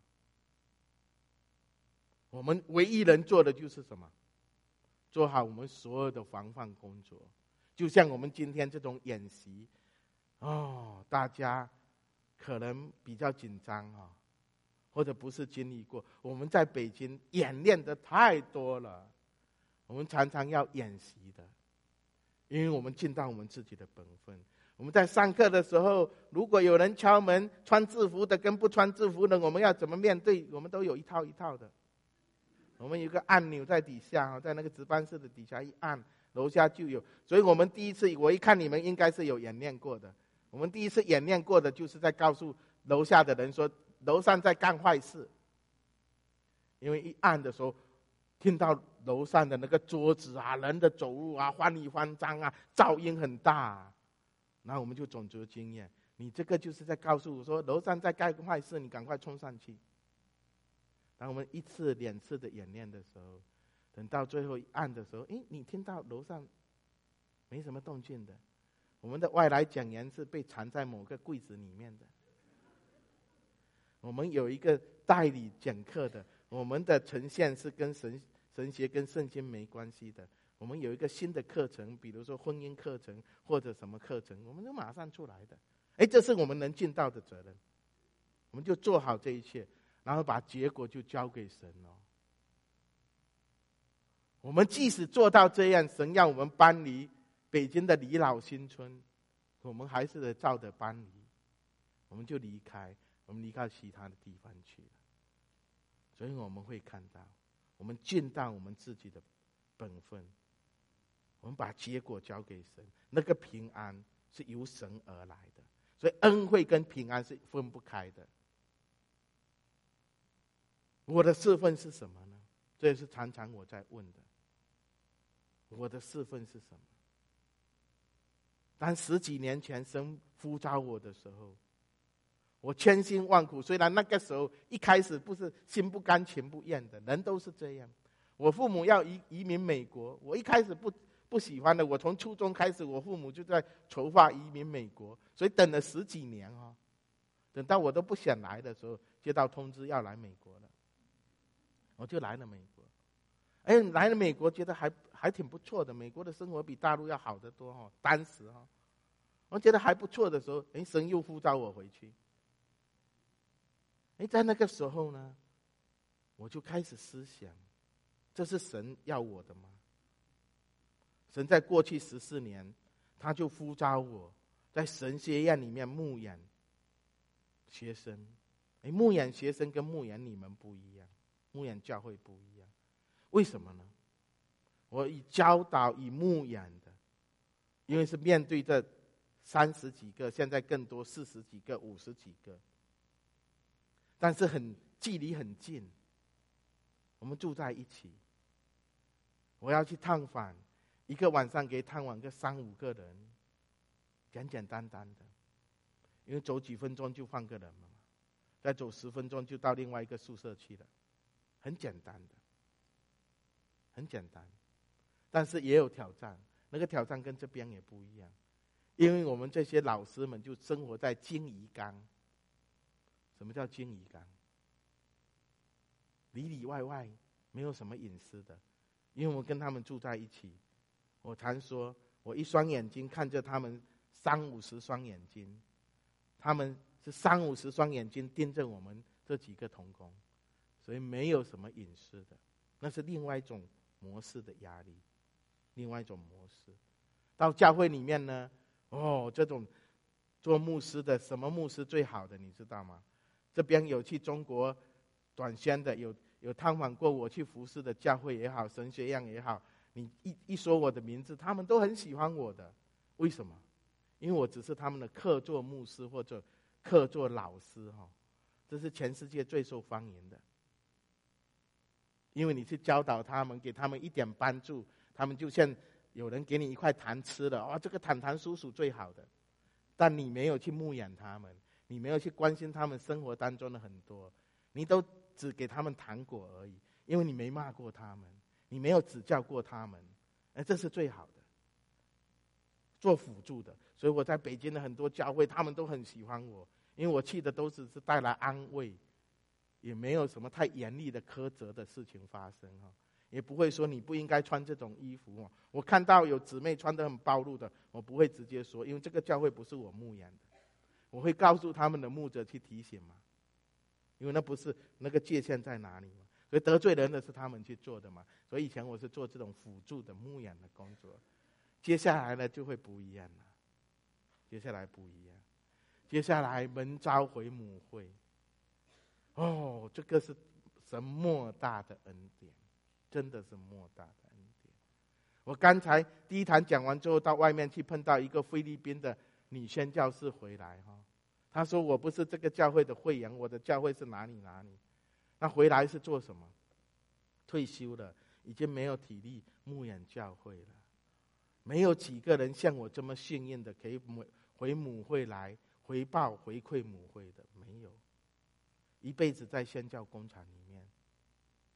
我们唯一能做的就是什么？做好我们所有的防范工作。就像我们今天这种演习，大家可能比较紧张或者不是经历过。我们在北京演练的太多了，我们常常要演习的，因为我们尽到我们自己的本分。我们在上课的时候，如果有人敲门，穿制服的跟不穿制服的，我们要怎么面对？我们都有一套一套的。我们有一个按钮在底下，在那个值班室的底下一按，楼下就有。所以我们第一次，我一看你们应该是有演练过的。我们第一次演练过的就是在告诉楼下的人说，楼上在干坏事。因为一按的时候，听到楼上的那个桌子人的走路慌里慌张噪音很大然后我们就总结经验，你这个就是在告诉我说，楼上在干坏事，你赶快冲上去。当我们1次2次的演练的时候，等到最后一按的时候，你听到楼上没什么动静的。我们的外来讲员是被藏在某个柜子里面的。我们有一个代理讲课的，我们的呈现是跟神学跟圣经没关系的。我们有一个新的课程，比如说婚姻课程或者什么课程，我们就马上出来的。这是我们能尽到的责任，我们就做好这一切，然后把结果就交给神了。我们即使做到这样，神要我们搬离北京的李老新村，我们还是得照着搬离，我们就离开，我们离开其他的地方去了。所以我们会看到，我们尽到我们自己的本分，我们把结果交给神，那个平安是由神而来的。所以恩惠跟平安是分不开的。我的侍奉是什么呢？这也是常常我在问的。我的侍奉是什么？当10几年前神呼召我的时候，我千辛万苦，虽然那个时候一开始不是心不甘情不愿的，人都是这样。我父母要移民美国，我一开始不喜欢的。我从初中开始，我父母就在筹划移民美国，所以等了10几年哦，等到我都不想来的时候，接到通知要来美国了，我就来了美国。来了美国觉得还挺不错的，美国的生活比大陆要好得多哦。当时哦，我觉得还不错的时候，神又呼召我回去。在那个时候呢，我就开始思想，这是神要我的吗？神在过去14年，他就呼召我在神学院里面牧养学生。牧养学生跟牧养你们不一样，牧养教会不一样。为什么呢？我以教导以牧养的，因为是面对这30几个，现在更多40几个、50几个，但是距离很近，我们住在一起。我要去探访，一个晚上可以探访个3、5个人，简简单单的，因为走几分钟就换个人了嘛，再走10分钟就到另外一个宿舍去了，很简单的，很简单。但是也有挑战，那个挑战跟这边也不一样，因为我们这些老师们就生活在金鱼缸。什么叫金鱼缸？里里外外没有什么隐私的，因为我跟他们住在一起。我常说，我一双眼睛看着他们30-50双眼睛，他们是30-50双眼睛盯着我们这几个同工，所以没有什么隐私的，那是另外一种模式的压力，另外一种模式。到教会里面呢，这种做牧师的，什么牧师最好的你知道吗？这边有去中国短宣的，有探访过我去服侍的教会也好，神学院也好，你一说我的名字，他们都很喜欢我的。为什么？因为我只是他们的客座牧师或者客座老师这是全世界最受欢迎的。因为你去教导他们，给他们一点帮助，他们就像有人给你一块糖吃了，这个糖叔叔最好的，但你没有去牧养他们，你没有去关心他们生活当中的很多，你都只给他们糖果而已，因为你没骂过他们，你没有指教过他们，这是最好的，做辅助的。所以我在北京的很多教会，他们都很喜欢我，因为我去的都是带来安慰，也没有什么太严厉的苛责的事情发生也不会说你不应该穿这种衣服我看到有姊妹穿得很暴露的，我不会直接说，因为这个教会不是我牧养的，我会告诉他们的牧者去提醒嘛，因为那不是那个界限在哪里嘛，所以得罪人的是他们去做的嘛。所以以前我是做这种辅助的牧养的工作，接下来呢就会不一样了，接下来不一样，接下来门召回母会，这个是神莫大的恩典，真的是莫大的恩典。我刚才第一堂讲完之后，到外面去碰到一个菲律宾的女宣教士回来她说我不是这个教会的会员，我的教会是哪里哪里。那回来是做什么？退休了，已经没有体力牧养教会了，没有几个人像我这么幸运的可以回母会来回馈母会的，没有。一辈子在宣教工厂里面，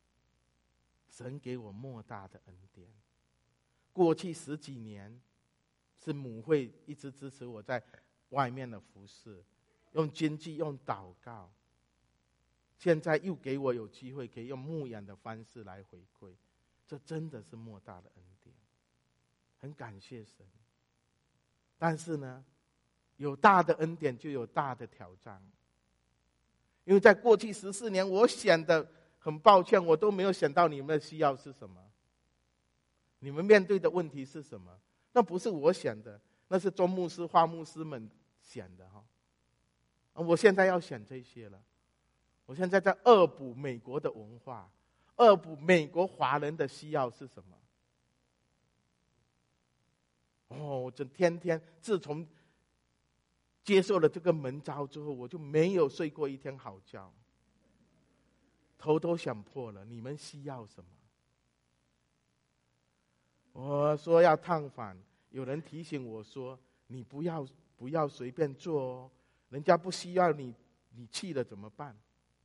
神给我莫大的恩典。过去10几年， 是母会一直支持我在外面的服事，用经济，用祷告。现在又给我有机会可以用牧养的方式来回馈，这真的是莫大的恩典，很感谢神。但是呢，有大的恩典就有大的挑战，因为在过去14年，我想的很抱歉，我都没有想到你们的需要是什么，你们面对的问题是什么。那不是我想的，那是钟牧师、华牧师们想的哈。我现在要想这些了，我现在在恶补美国的文化，恶补美国华人的需要是什么。我这天天自从接受了这个门召之后，我就没有睡过一天好觉，头都想破了。你们需要什么？我说要探访，有人提醒我说，你不要随便做哦，人家不需要你去了怎么办？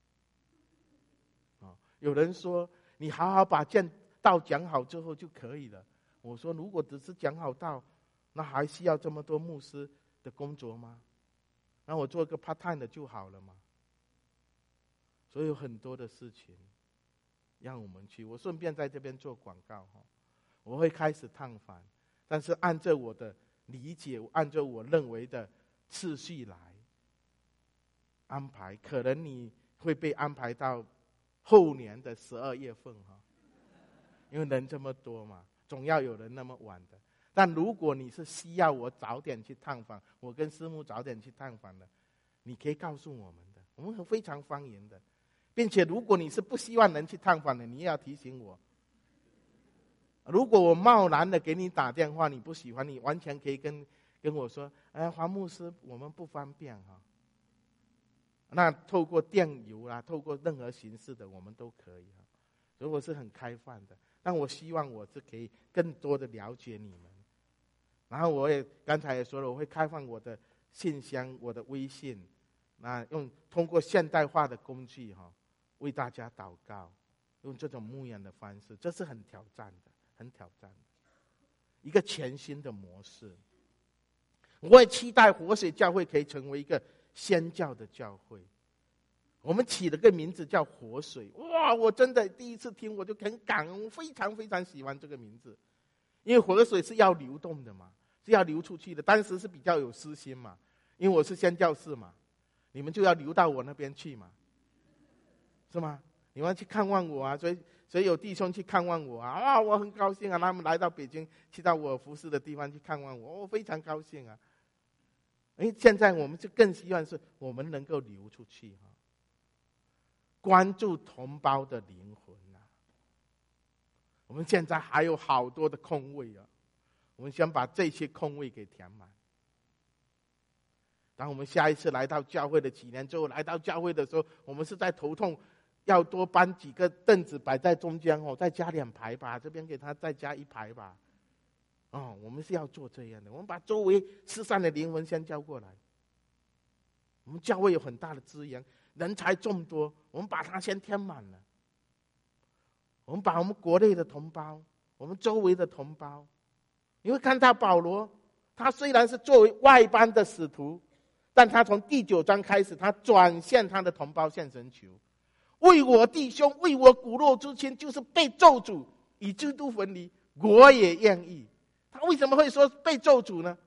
有人说你好好把道讲好之后就可以了。我说如果只是讲好道，那还需要这么多牧师的工作吗？那我做一个 part time 的就好了嘛。所以有很多的事情让我们去。我顺便在这边做广告，我会开始探访，但是按照我的理解，按照我认为的次序来安排。可能你会被安排到后年的12月份，因为人这么多嘛，总要有人那么晚的。但如果你是需要我早点去探访，我跟师母早点去探访的，你可以告诉我们的，我们非常欢迎的。并且如果你是不希望人去探访的，你也要提醒我。如果我贸然的给你打电话，你不喜欢，你完全可以跟我说，黄牧师我们不方便哈。那透过电邮啦，透过任何形式的我们都可以哈。所以我是很开放的，但我希望我是可以更多的了解你们。然后我也刚才也说了，我会开放我的信箱、我的微信，那通过现代化的工具为大家祷告，用这种牧养的方式，这是很挑战的，很挑战的一个全新的模式。我也期待活水教会可以成为一个宣教的教会。我们起了个名字叫活水，哇！我真的第一次听我就很感恩，我非常非常喜欢这个名字，因为活水是要流动的嘛，是要流出去的。当时是比较有私心嘛，因为我是宣教士嘛，你们就要流到我那边去嘛，是吗？你们去看望我啊，所以有弟兄去看望我啊，我很高兴啊，他们来到北京，去到我服侍的地方去看望我，我非常高兴啊。现在我们就更希望是我们能够流出去关注同胞的灵魂啊。我们现在还有好多的空位啊，我们想把这些空位给填满。当我们下一次来到教会的几年之后，来到教会的时候，我们是在头痛，要多搬几个凳子摆在中间再加2排吧，这边给他再加1排吧。我们是要做这样的，我们把周围失散的灵魂先叫过来。我们教会有很大的资源，人才众多，我们把它先填满了。我们把我们国内的同胞，我们周围的同胞，你会看到保罗，他虽然是作为外邦的使徒，但他从第9章开始，他转向他的同胞向神求，为我弟兄，为我骨肉之亲，就是被咒诅与基督分离，我也愿意。他为什么会说被咒诅呢？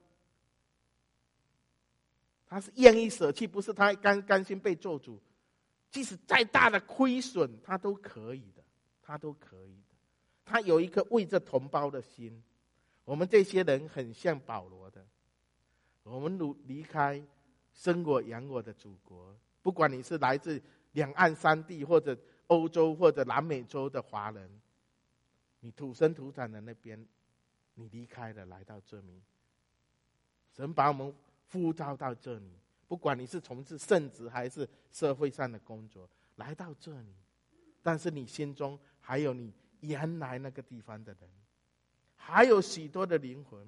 他是愿意舍弃，不是他甘心被咒诅。即使再大的亏损，他都可以的，他都可以的。他有一颗为这同胞的心。我们这些人很像保罗的，我们离开生我养我的祖国，不管你是来自两岸三地，或者欧洲或者南美洲的华人，你土生土长的那边，你离开了，来到这里，神把我们呼召到这里，不管你是从事圣职还是社会上的工作，来到这里，但是你心中还有你原来那个地方的人，还有许多的灵魂。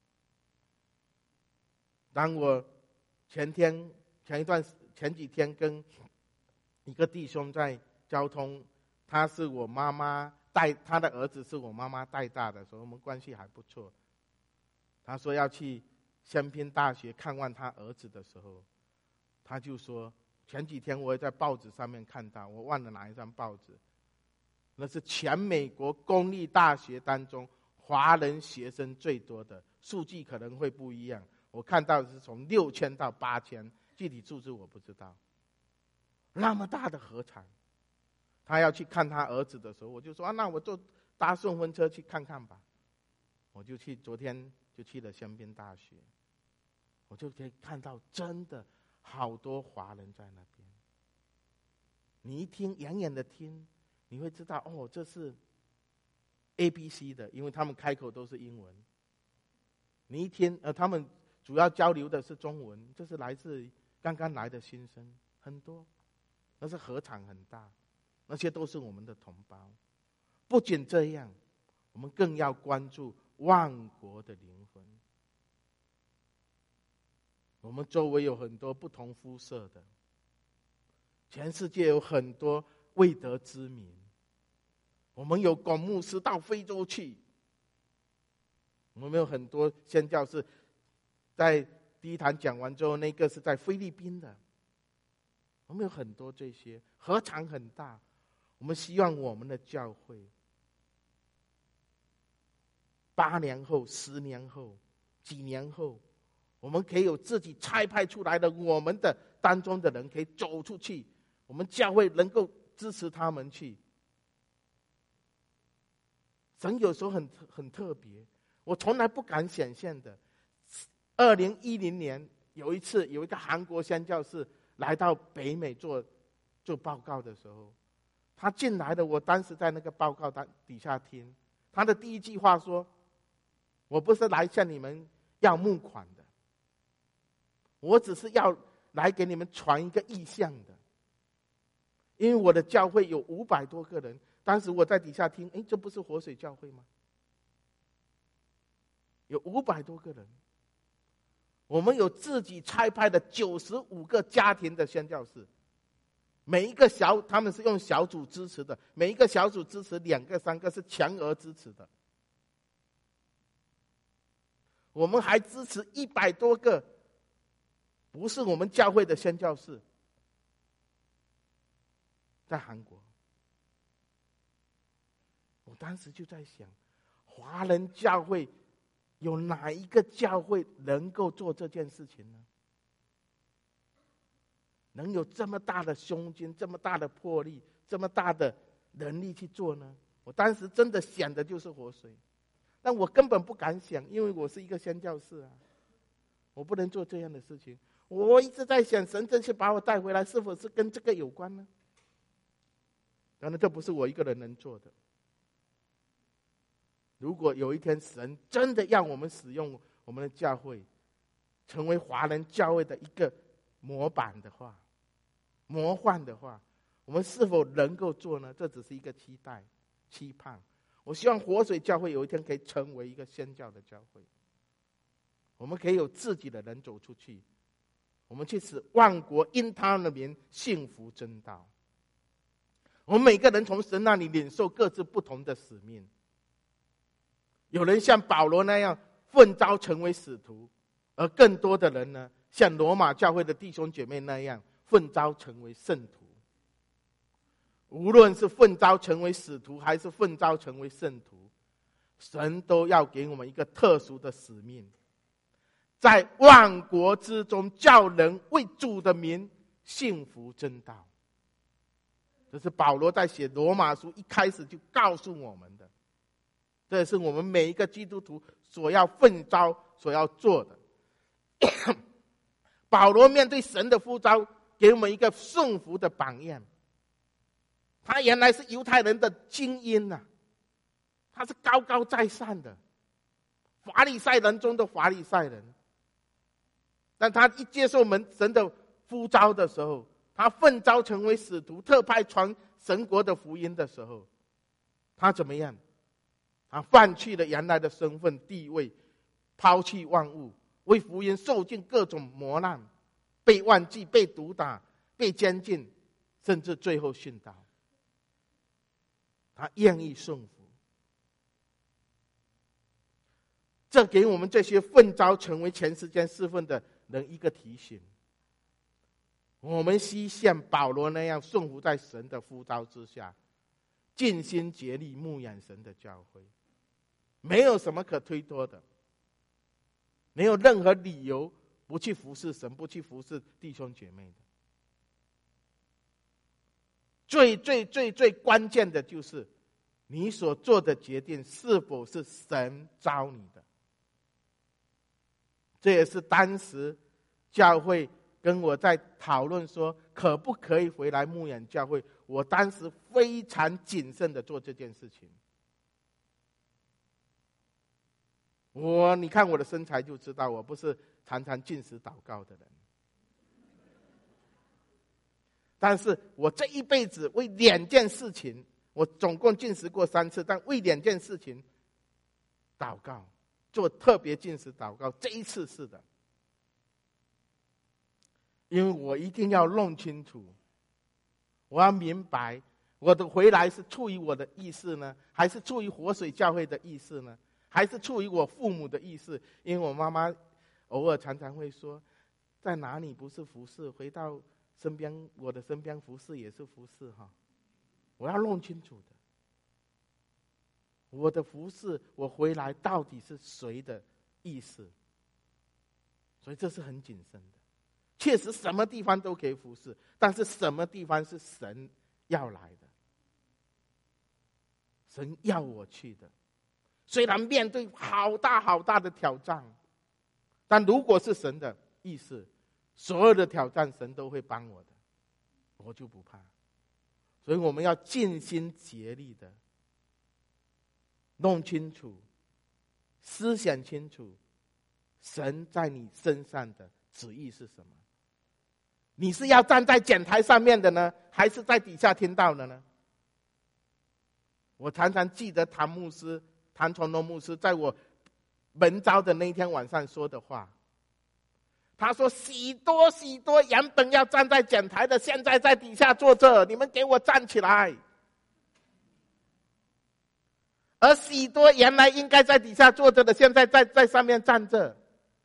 当我前几天跟一个弟兄在交通，他是我妈妈他的儿子是我妈妈带大的，所以我们关系还不错。 他说要去香槟大学看望他儿子的时候，他就说，前几天我也在报纸上面看到，我忘了哪一张报纸，那是全美国公立大学当中华人学生最多的，数据可能会不一样，我看到的是从6000到8000，具体数字我不知道。那么大的合场，他要去看他儿子的时候，我就说那我就搭顺风车去看看吧。我就去，昨天就去了香槟大学，我就可以看到真的好多华人在那边。你一听，远远的听，你会知道哦，这是 ABC 的，因为他们开口都是英文。你一听，他们主要交流的是中文，这是来自刚刚来的新生，很多，那是合场很大，那些都是我们的同胞。不仅这样，我们更要关注万国的灵魂。我们周围有很多不同肤色的，全世界有很多未得之民。我们有龚牧师到非洲去，我们有很多宣教士在第一堂讲完之后，那个是在菲律宾的。我们有很多这些，合场很大。我们希望我们的教会8年后、10年后、几年后，我们可以有自己差派出来的我们的当中的人可以走出去，我们教会能够支持他们去。神有时候很特别，我从来不敢想象的。2010年有一次，有一个韩国宣教士来到北美做报告的时候，他进来的，我当时在那个报告底下听，他的第一句话说，我不是来向你们要募款的，我只是要来给你们传一个意向的。因为我的教会有500多个人，当时我在底下听，这不是活水教会吗？有500多个人，我们有自己差派的95个家庭的宣教士，每一个他们是用小组支持的，每一个小组支持2个3个，是全额支持的。我们还支持100多个不是我们教会的宣教士，在韩国。我当时就在想，华人教会有哪一个教会能够做这件事情呢？能有这么大的胸襟，这么大的魄力，这么大的能力去做呢？我当时真的想的就是活水，但我根本不敢想，因为我是一个宣教士啊，我不能做这样的事情。我一直在想，神这次把我带回来，是否是跟这个有关呢？当然，这不是我一个人能做的。如果有一天神真的让我们使用我们的教会，成为华人教会的一个模板的话，模范的话，我们是否能够做呢？这只是一个期待、期盼。我希望活水教会有一天可以成为一个宣教的教会，我们可以有自己的人走出去，我们去使万国因他的名幸福真道。我们每个人从神那里领受各自不同的使命。有人像保罗那样奉召成为使徒，而更多的人呢，像罗马教会的弟兄姐妹那样奉召成为圣徒。无论是奉召成为使徒，还是奉召成为圣徒，神都要给我们一个特殊的使命，在万国之中叫人为主的名幸福真道。这是保罗在写罗马书一开始就告诉我们的，这是我们每一个基督徒所要奉召所要做的。保罗面对神的呼召，给我们一个顺服的榜样。他原来是犹太人的精英啊，他是高高在上的法利赛人中的法利赛人，但他一接受神的呼召的时候，他奉召成为使徒，特派传神国的福音的时候，他怎么样？他放弃了原来的身份地位，抛弃万物，为福音受尽各种磨难，被忘记，被毒打，被监禁，甚至最后殉道。他愿意顺服。 这给我们这些奋召成为全时间侍奉的人一个提醒。我们需像保罗那样顺服在神的呼召之下，尽心竭力牧养神的教会，没有什么可推脱的，没有任何理由不去服侍神，不去服侍弟兄姐妹的。最关键的就是你所做的决定是否是神召你的。这也是当时教会跟我在讨论说可不可以回来牧养教会，我当时非常谨慎的做这件事情。你看我的身材就知道，我不是常常禁食祷告的人。但是我这一辈子为2件事情，我总共禁食过3次，但为2件事情祷告，做特别禁食祷告。这一次是的，因为我一定要弄清楚，我要明白我的回来是出于我的意思呢，还是出于活水教会的意思呢，还是出于我父母的意思？因为我妈妈偶尔常常会说，在哪里不是服侍，回到身边，我的身边服侍也是服侍哈。我要弄清楚的，我的服侍，我回来到底是谁的意思？所以这是很谨慎的。确实什么地方都可以服侍，但是什么地方是神要来的，神要我去的。虽然面对好大好大的挑战，但如果是神的意思，所有的挑战神都会帮我的，我就不怕。所以我们要尽心竭力的弄清楚，思想清楚神在你身上的旨意是什么。你是要站在讲台上面的呢，还是在底下听到的呢？我常常记得谭崇龙牧师在我门召的那一天晚上说的话。他说许多原本要站在讲台的，现在在底下坐着，你们给我站起来。而许多原来应该在底下坐着的，现在在上面站着。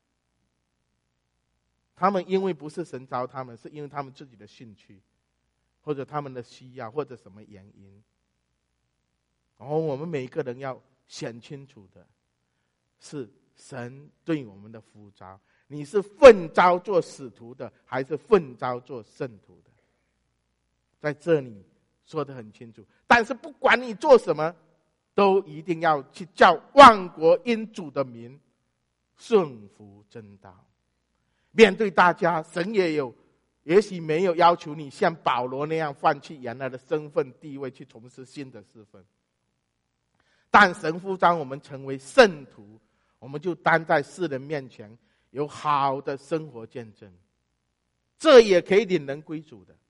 他们因为不是神召他们，是因为他们自己的兴趣，或者他们的需要，或者什么原因。然后我们每一个人要想清楚的是神对我们的呼召，你是奋召做使徒的，还是奋召做圣徒的？在这里说得很清楚。但是不管你做什么，都一定要去叫万国因主的名顺服真道。面对大家，神也许没有要求你像保罗那样放弃原来的身份地位，去从事新的侍奉。但神呼召我们成为圣徒，我们就当在世人面前有好的生活见证，这也可以领人归主的。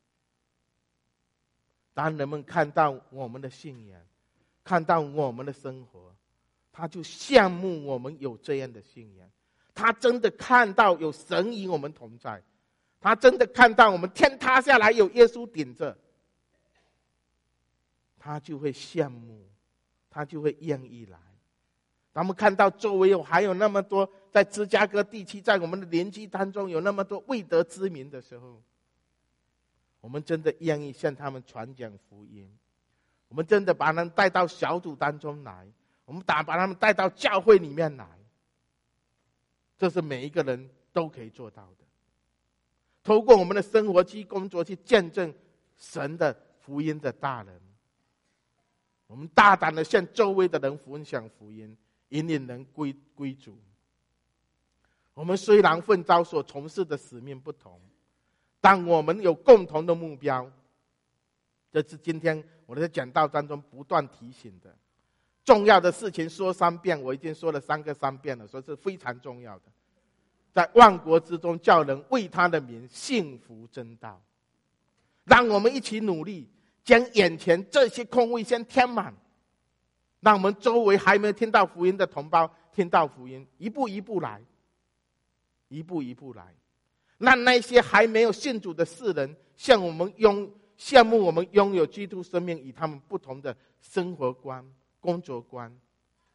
当人们看到我们的信仰，看到我们的生活，他就羡慕我们有这样的信仰。他真的看到有神与我们同在，他真的看到我们天塌下来有耶稣顶着，他就会羡慕，他就会愿意来。当我们看到周围还有那么多在芝加哥地区，在我们的邻居当中有那么多未得之民的时候，我们真的愿意向他们传讲福音，我们真的把他们带到小组当中来，我们把他们带到教会里面来。这是每一个人都可以做到的。透过我们的生活去工作，去见证神的福音的大能。我们大胆的向周围的人分享福音，引领人归主。我们虽然奋召所从事的使命不同，但我们有共同的目标。这是今天我在讲道当中不断提醒的。重要的事情说3遍，我已经说了3遍了，所以是非常重要的。在万国之中叫人为他的名信服真道。让我们一起努力，将眼前这些空位先填满，让我们周围还没有听到福音的同胞听到福音，一步一步来，一步一步来。让那些还没有信主的世人羡慕我们拥有基督生命与他们不同的生活观、工作观、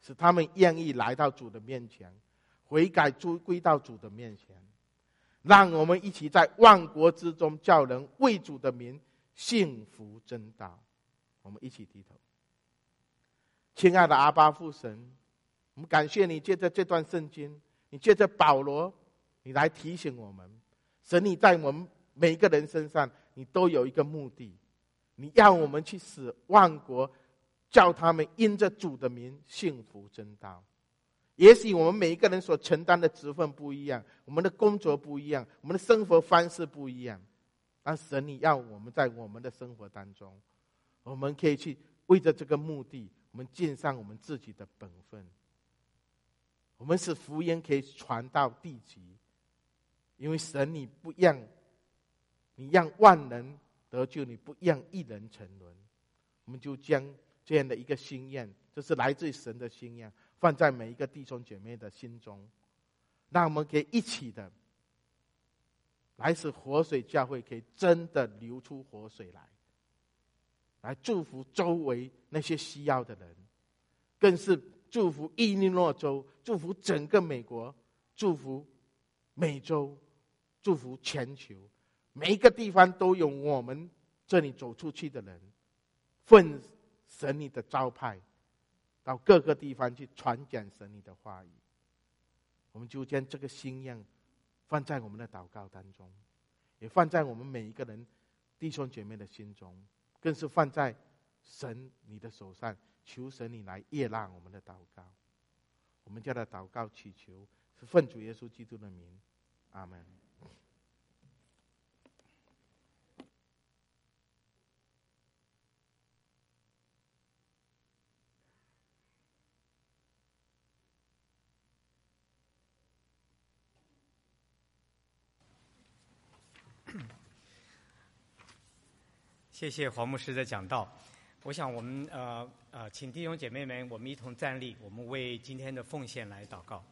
使他们愿意来到主的面前，悔改归到主的面前。让我们一起在万国之中，叫人为主的名幸福真道。我们一起低头。亲爱的阿爸父神，我们感谢你借着这段圣经，你借着保罗，你来提醒我们，神你在我们每一个人身上，你都有一个目的，你要我们去使万国，叫他们因着主的名幸福真道。也许我们每一个人所承担的职分不一样，我们的工作不一样，我们的生活方式不一样，但神你要我们在我们的生活当中，我们可以去为着这个目的，我们尽上我们自己的本分，我们使福音可以传到地极。因为神你不让，你让万人得救，你不让一人沉沦。我们就将这样的一个心愿，这是来自于神的心愿，放在每一个弟兄姐妹的心中，让我们可以一起的来使活水教会可以真的流出活水来，来祝福周围那些需要的人，更是祝福伊利诺州，祝福整个美国，祝福美洲，祝福全球，每一个地方都有我们这里走出去的人，奉神你的招派，到各个地方去传讲神你的话语。我们就将这个心愿放在我们的祷告当中，也放在我们每一个人弟兄姐妹的心中，更是放在神你的手上，求神你来悦纳我们的祷告。我们家的祷告祈求是奉主耶稣基督的名，阿们。 谢谢黄牧师的讲道。我想我们请弟兄姐妹们，我们一同站立，我们为今天的奉献来祷告。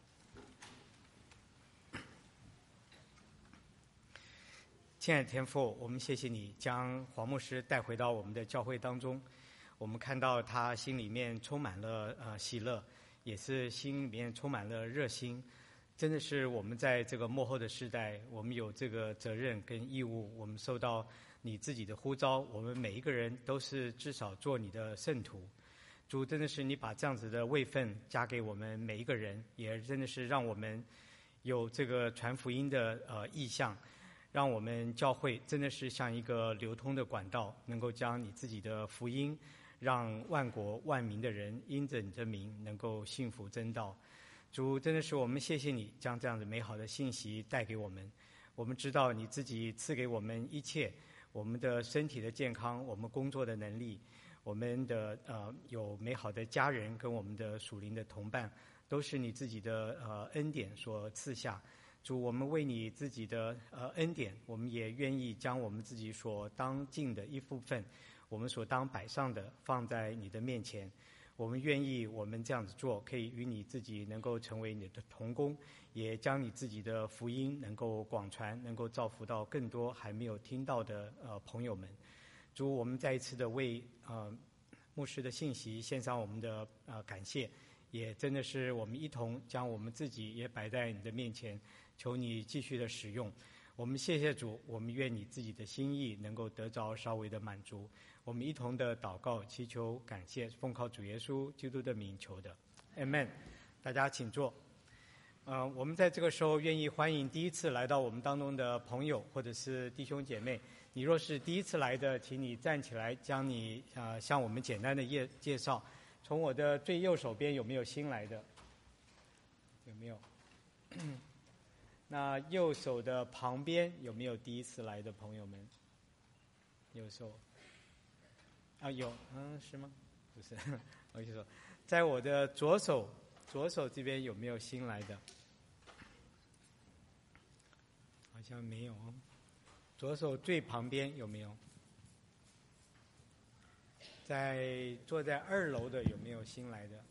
亲爱的天父，我们谢谢你将黄牧师带回到我们的教会当中，我们看到他心里面充满了喜乐，也是心里面充满了热心。真的是我们在这个末后的时代，我们有这个责任跟义务，我们受到你自己的呼召，我们每一个人都是至少做你的圣徒。主，真的是你把这样子的位分加给我们每一个人，也真的是让我们有这个传福音的意向，让我们教会真的是像一个流通的管道，能够将你自己的福音，让万国万民的人因着你的名能够信服真道。主，真的是我们谢谢你将这样的美好的信息带给我们。我们知道你自己赐给我们一切，我们的身体的健康，我们工作的能力，我们的有美好的家人跟我们的属灵的同伴，都是你自己的恩典所赐下。主，我们为你自己的恩典，我们也愿意将我们自己所当尽的一部分，我们所当摆上的放在你的面前。我们愿意我们这样子做，可以与你自己能够成为你的同工，也将你自己的福音能够广传，能够造福到更多还没有听到的朋友们。主，我们再一次的为牧师的信息献上我们的感谢，也真的是我们一同将我们自己也摆在你的面前，求你继续的使用。我们谢谢主，我们愿你自己的心意能够得着稍微的满足。我们一同的祷告祈求感谢，奉靠主耶稣基督的名求的 Amen。 大家请坐。我们在这个时候愿意欢迎第一次来到我们当中的朋友或者是弟兄姐妹。你若是第一次来的，请你站起来，将你向我们简单的介绍。从我的最右手边有没有新来的？有没有？那右手的旁边有没有第一次来的朋友们？右手有，是吗？不是，我就说，在我的左手这边有没有新来的？好像没有哦。左手最旁边有没有？坐在2楼的有没有新来的？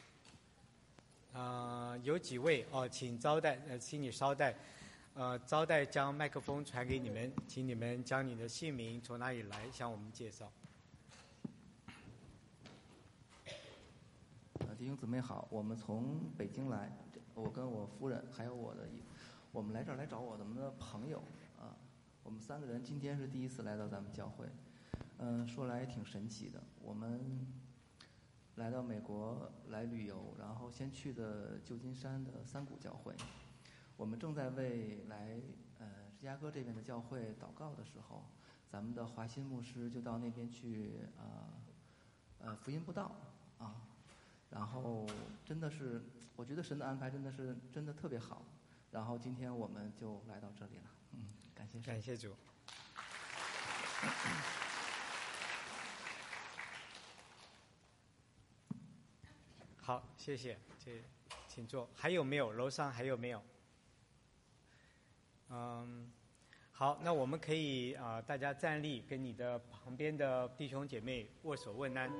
有几位哦，请招待，请你稍待，招待将麦克风传给你们，请你们将你的姓名从哪里来向我们介绍。 弟兄姊妹好，我们从北京来，我跟我夫人还有我们来这儿来找我们的朋友啊，我们3个人今天是第一次来到咱们教会，说来也挺神奇的，我们来到美国来旅游，然后先去的旧金山的三谷教会，我们正在为来芝加哥这边的教会祷告的时候，咱们的华新牧师就到那边去福音布道啊。然后真的是，我觉得神的安排真的特别好。然后今天我们就来到这里了，感谢神。 感谢主。好，谢谢，请坐。还有没有？楼上还有没有？好，那我们可以大家站立，跟你的旁边的弟兄姐妹握手问安。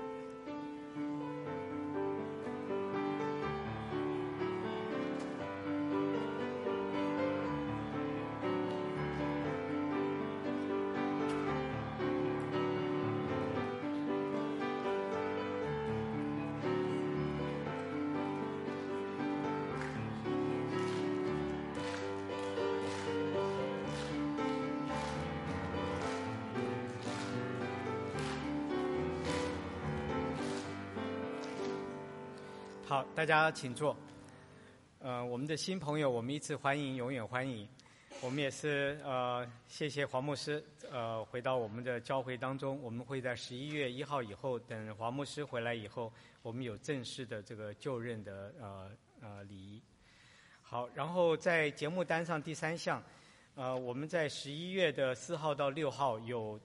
好，大家请坐。我们的新朋友，我们一次欢迎，永远欢迎。我们也是谢谢黄牧师回到我们的教会当中。我们会在11月1号以后，等黄牧师回来以后，我们有正式的这个就任的礼仪。好，然后在节目单上第3项，我们在11月的4号到6号有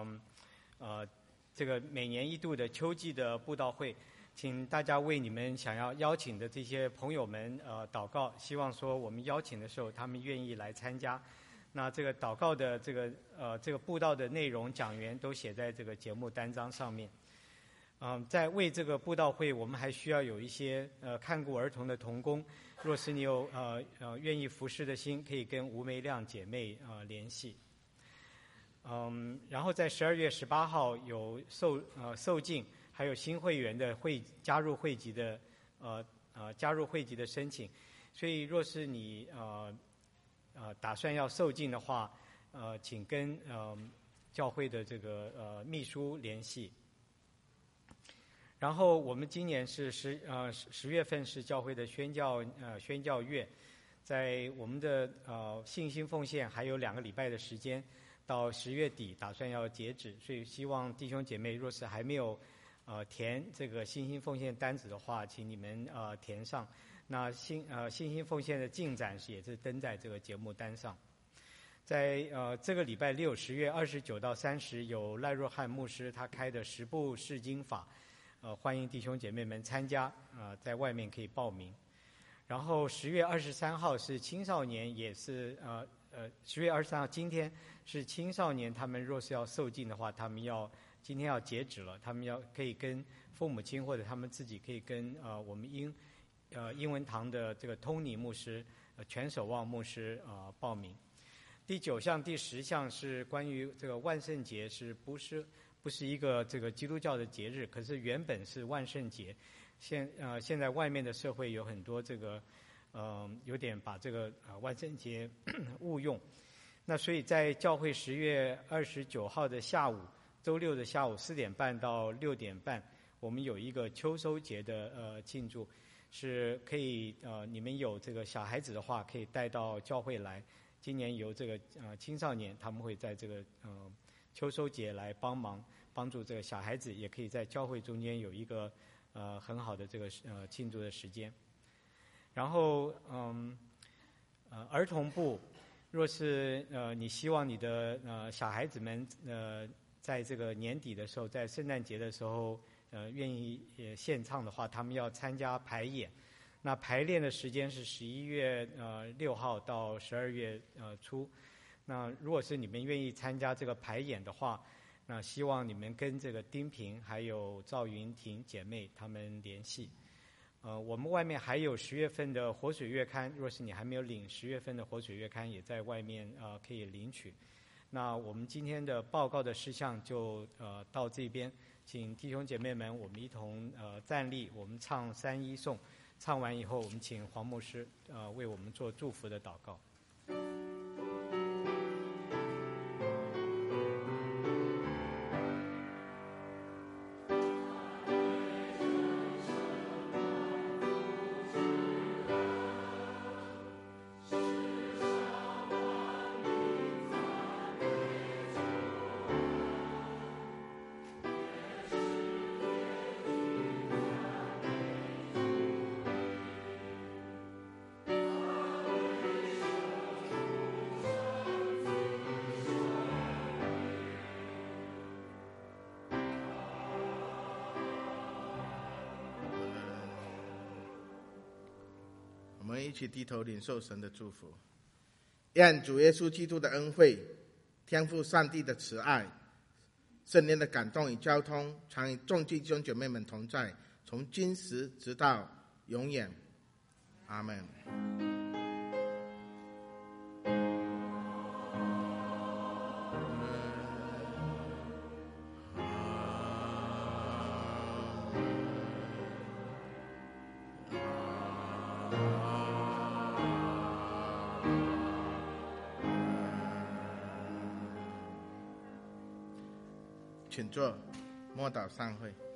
这个每年1度的秋季的布道会。请大家为你们想要邀请的这些朋友们祷告，希望说我们邀请的时候，他们愿意来参加。那这个祷告的这个布道的内容，讲员都写在这个节目单张上面。在为这个布道会，我们还需要有一些看顾儿童的童工。若是你有愿意服侍的心，可以跟吴梅亮姐妹联系。然后在12月18号有受浸。还有新会员的加入会籍的申请，所以若是你打算要受浸的话，请跟教会的这个秘书联系。然后我们今年是10月份是教会的宣教月，在我们的信心奉献还有2个礼拜的时间，到10月底打算要截止，所以希望弟兄姐妹若是还没有填这个信心奉献单子的话，请你们填上。那信心奉献的进展也是登在这个节目单上。在这个礼拜六10月29到30有赖若汉牧师他开的10部释经法，欢迎弟兄姐妹们参加，在外面可以报名。然后10月23号是青少年，也是10月23号今天是青少年，他们若是要受浸的话，他们今天要截止了，他们可以跟父母亲或者他们自己可以跟我们英文堂的这个通尼牧师全守望牧师报名。第9项、第10项是关于这个万圣节，是不是一个这个基督教的节日？可是原本是万圣节，现在外面的社会有很多这个有点把这个万圣节误用。那所以在教会10月29号的下午，周六的下午4点半到6点半，我们有一个秋收节的庆祝，是可以你们有这个小孩子的话，可以带到教会来。今年由这个青少年，他们会在这个秋收节来帮助这个小孩子，也可以在教会中间有一个很好的这个庆祝的时间。然后儿童部，若是你希望你的小孩子们在这个年底的时候，在圣诞节的时候愿意献唱的话，他们要参加排演。那排练的时间是11月6号到12月初。那如果是你们愿意参加这个排演的话，那希望你们跟这个丁平还有赵云婷姐妹她们联系。我们外面还有10月份的活水月刊，若是你还没有领10月份的活水月刊，也在外面可以领取。 那我们今天的报告的事项就到这边，请弟兄姐妹们我们一同站立，我们唱3一颂，唱完以后我们请黄牧师为我们做祝福的祷告。 我们一起低头领受神的祝福，愿主耶稣基督的恩惠、天父上帝的慈爱、圣灵的感动与交通，常与众弟兄姐妹们同在，从今时直到永远。阿们。请坐，默祷散会。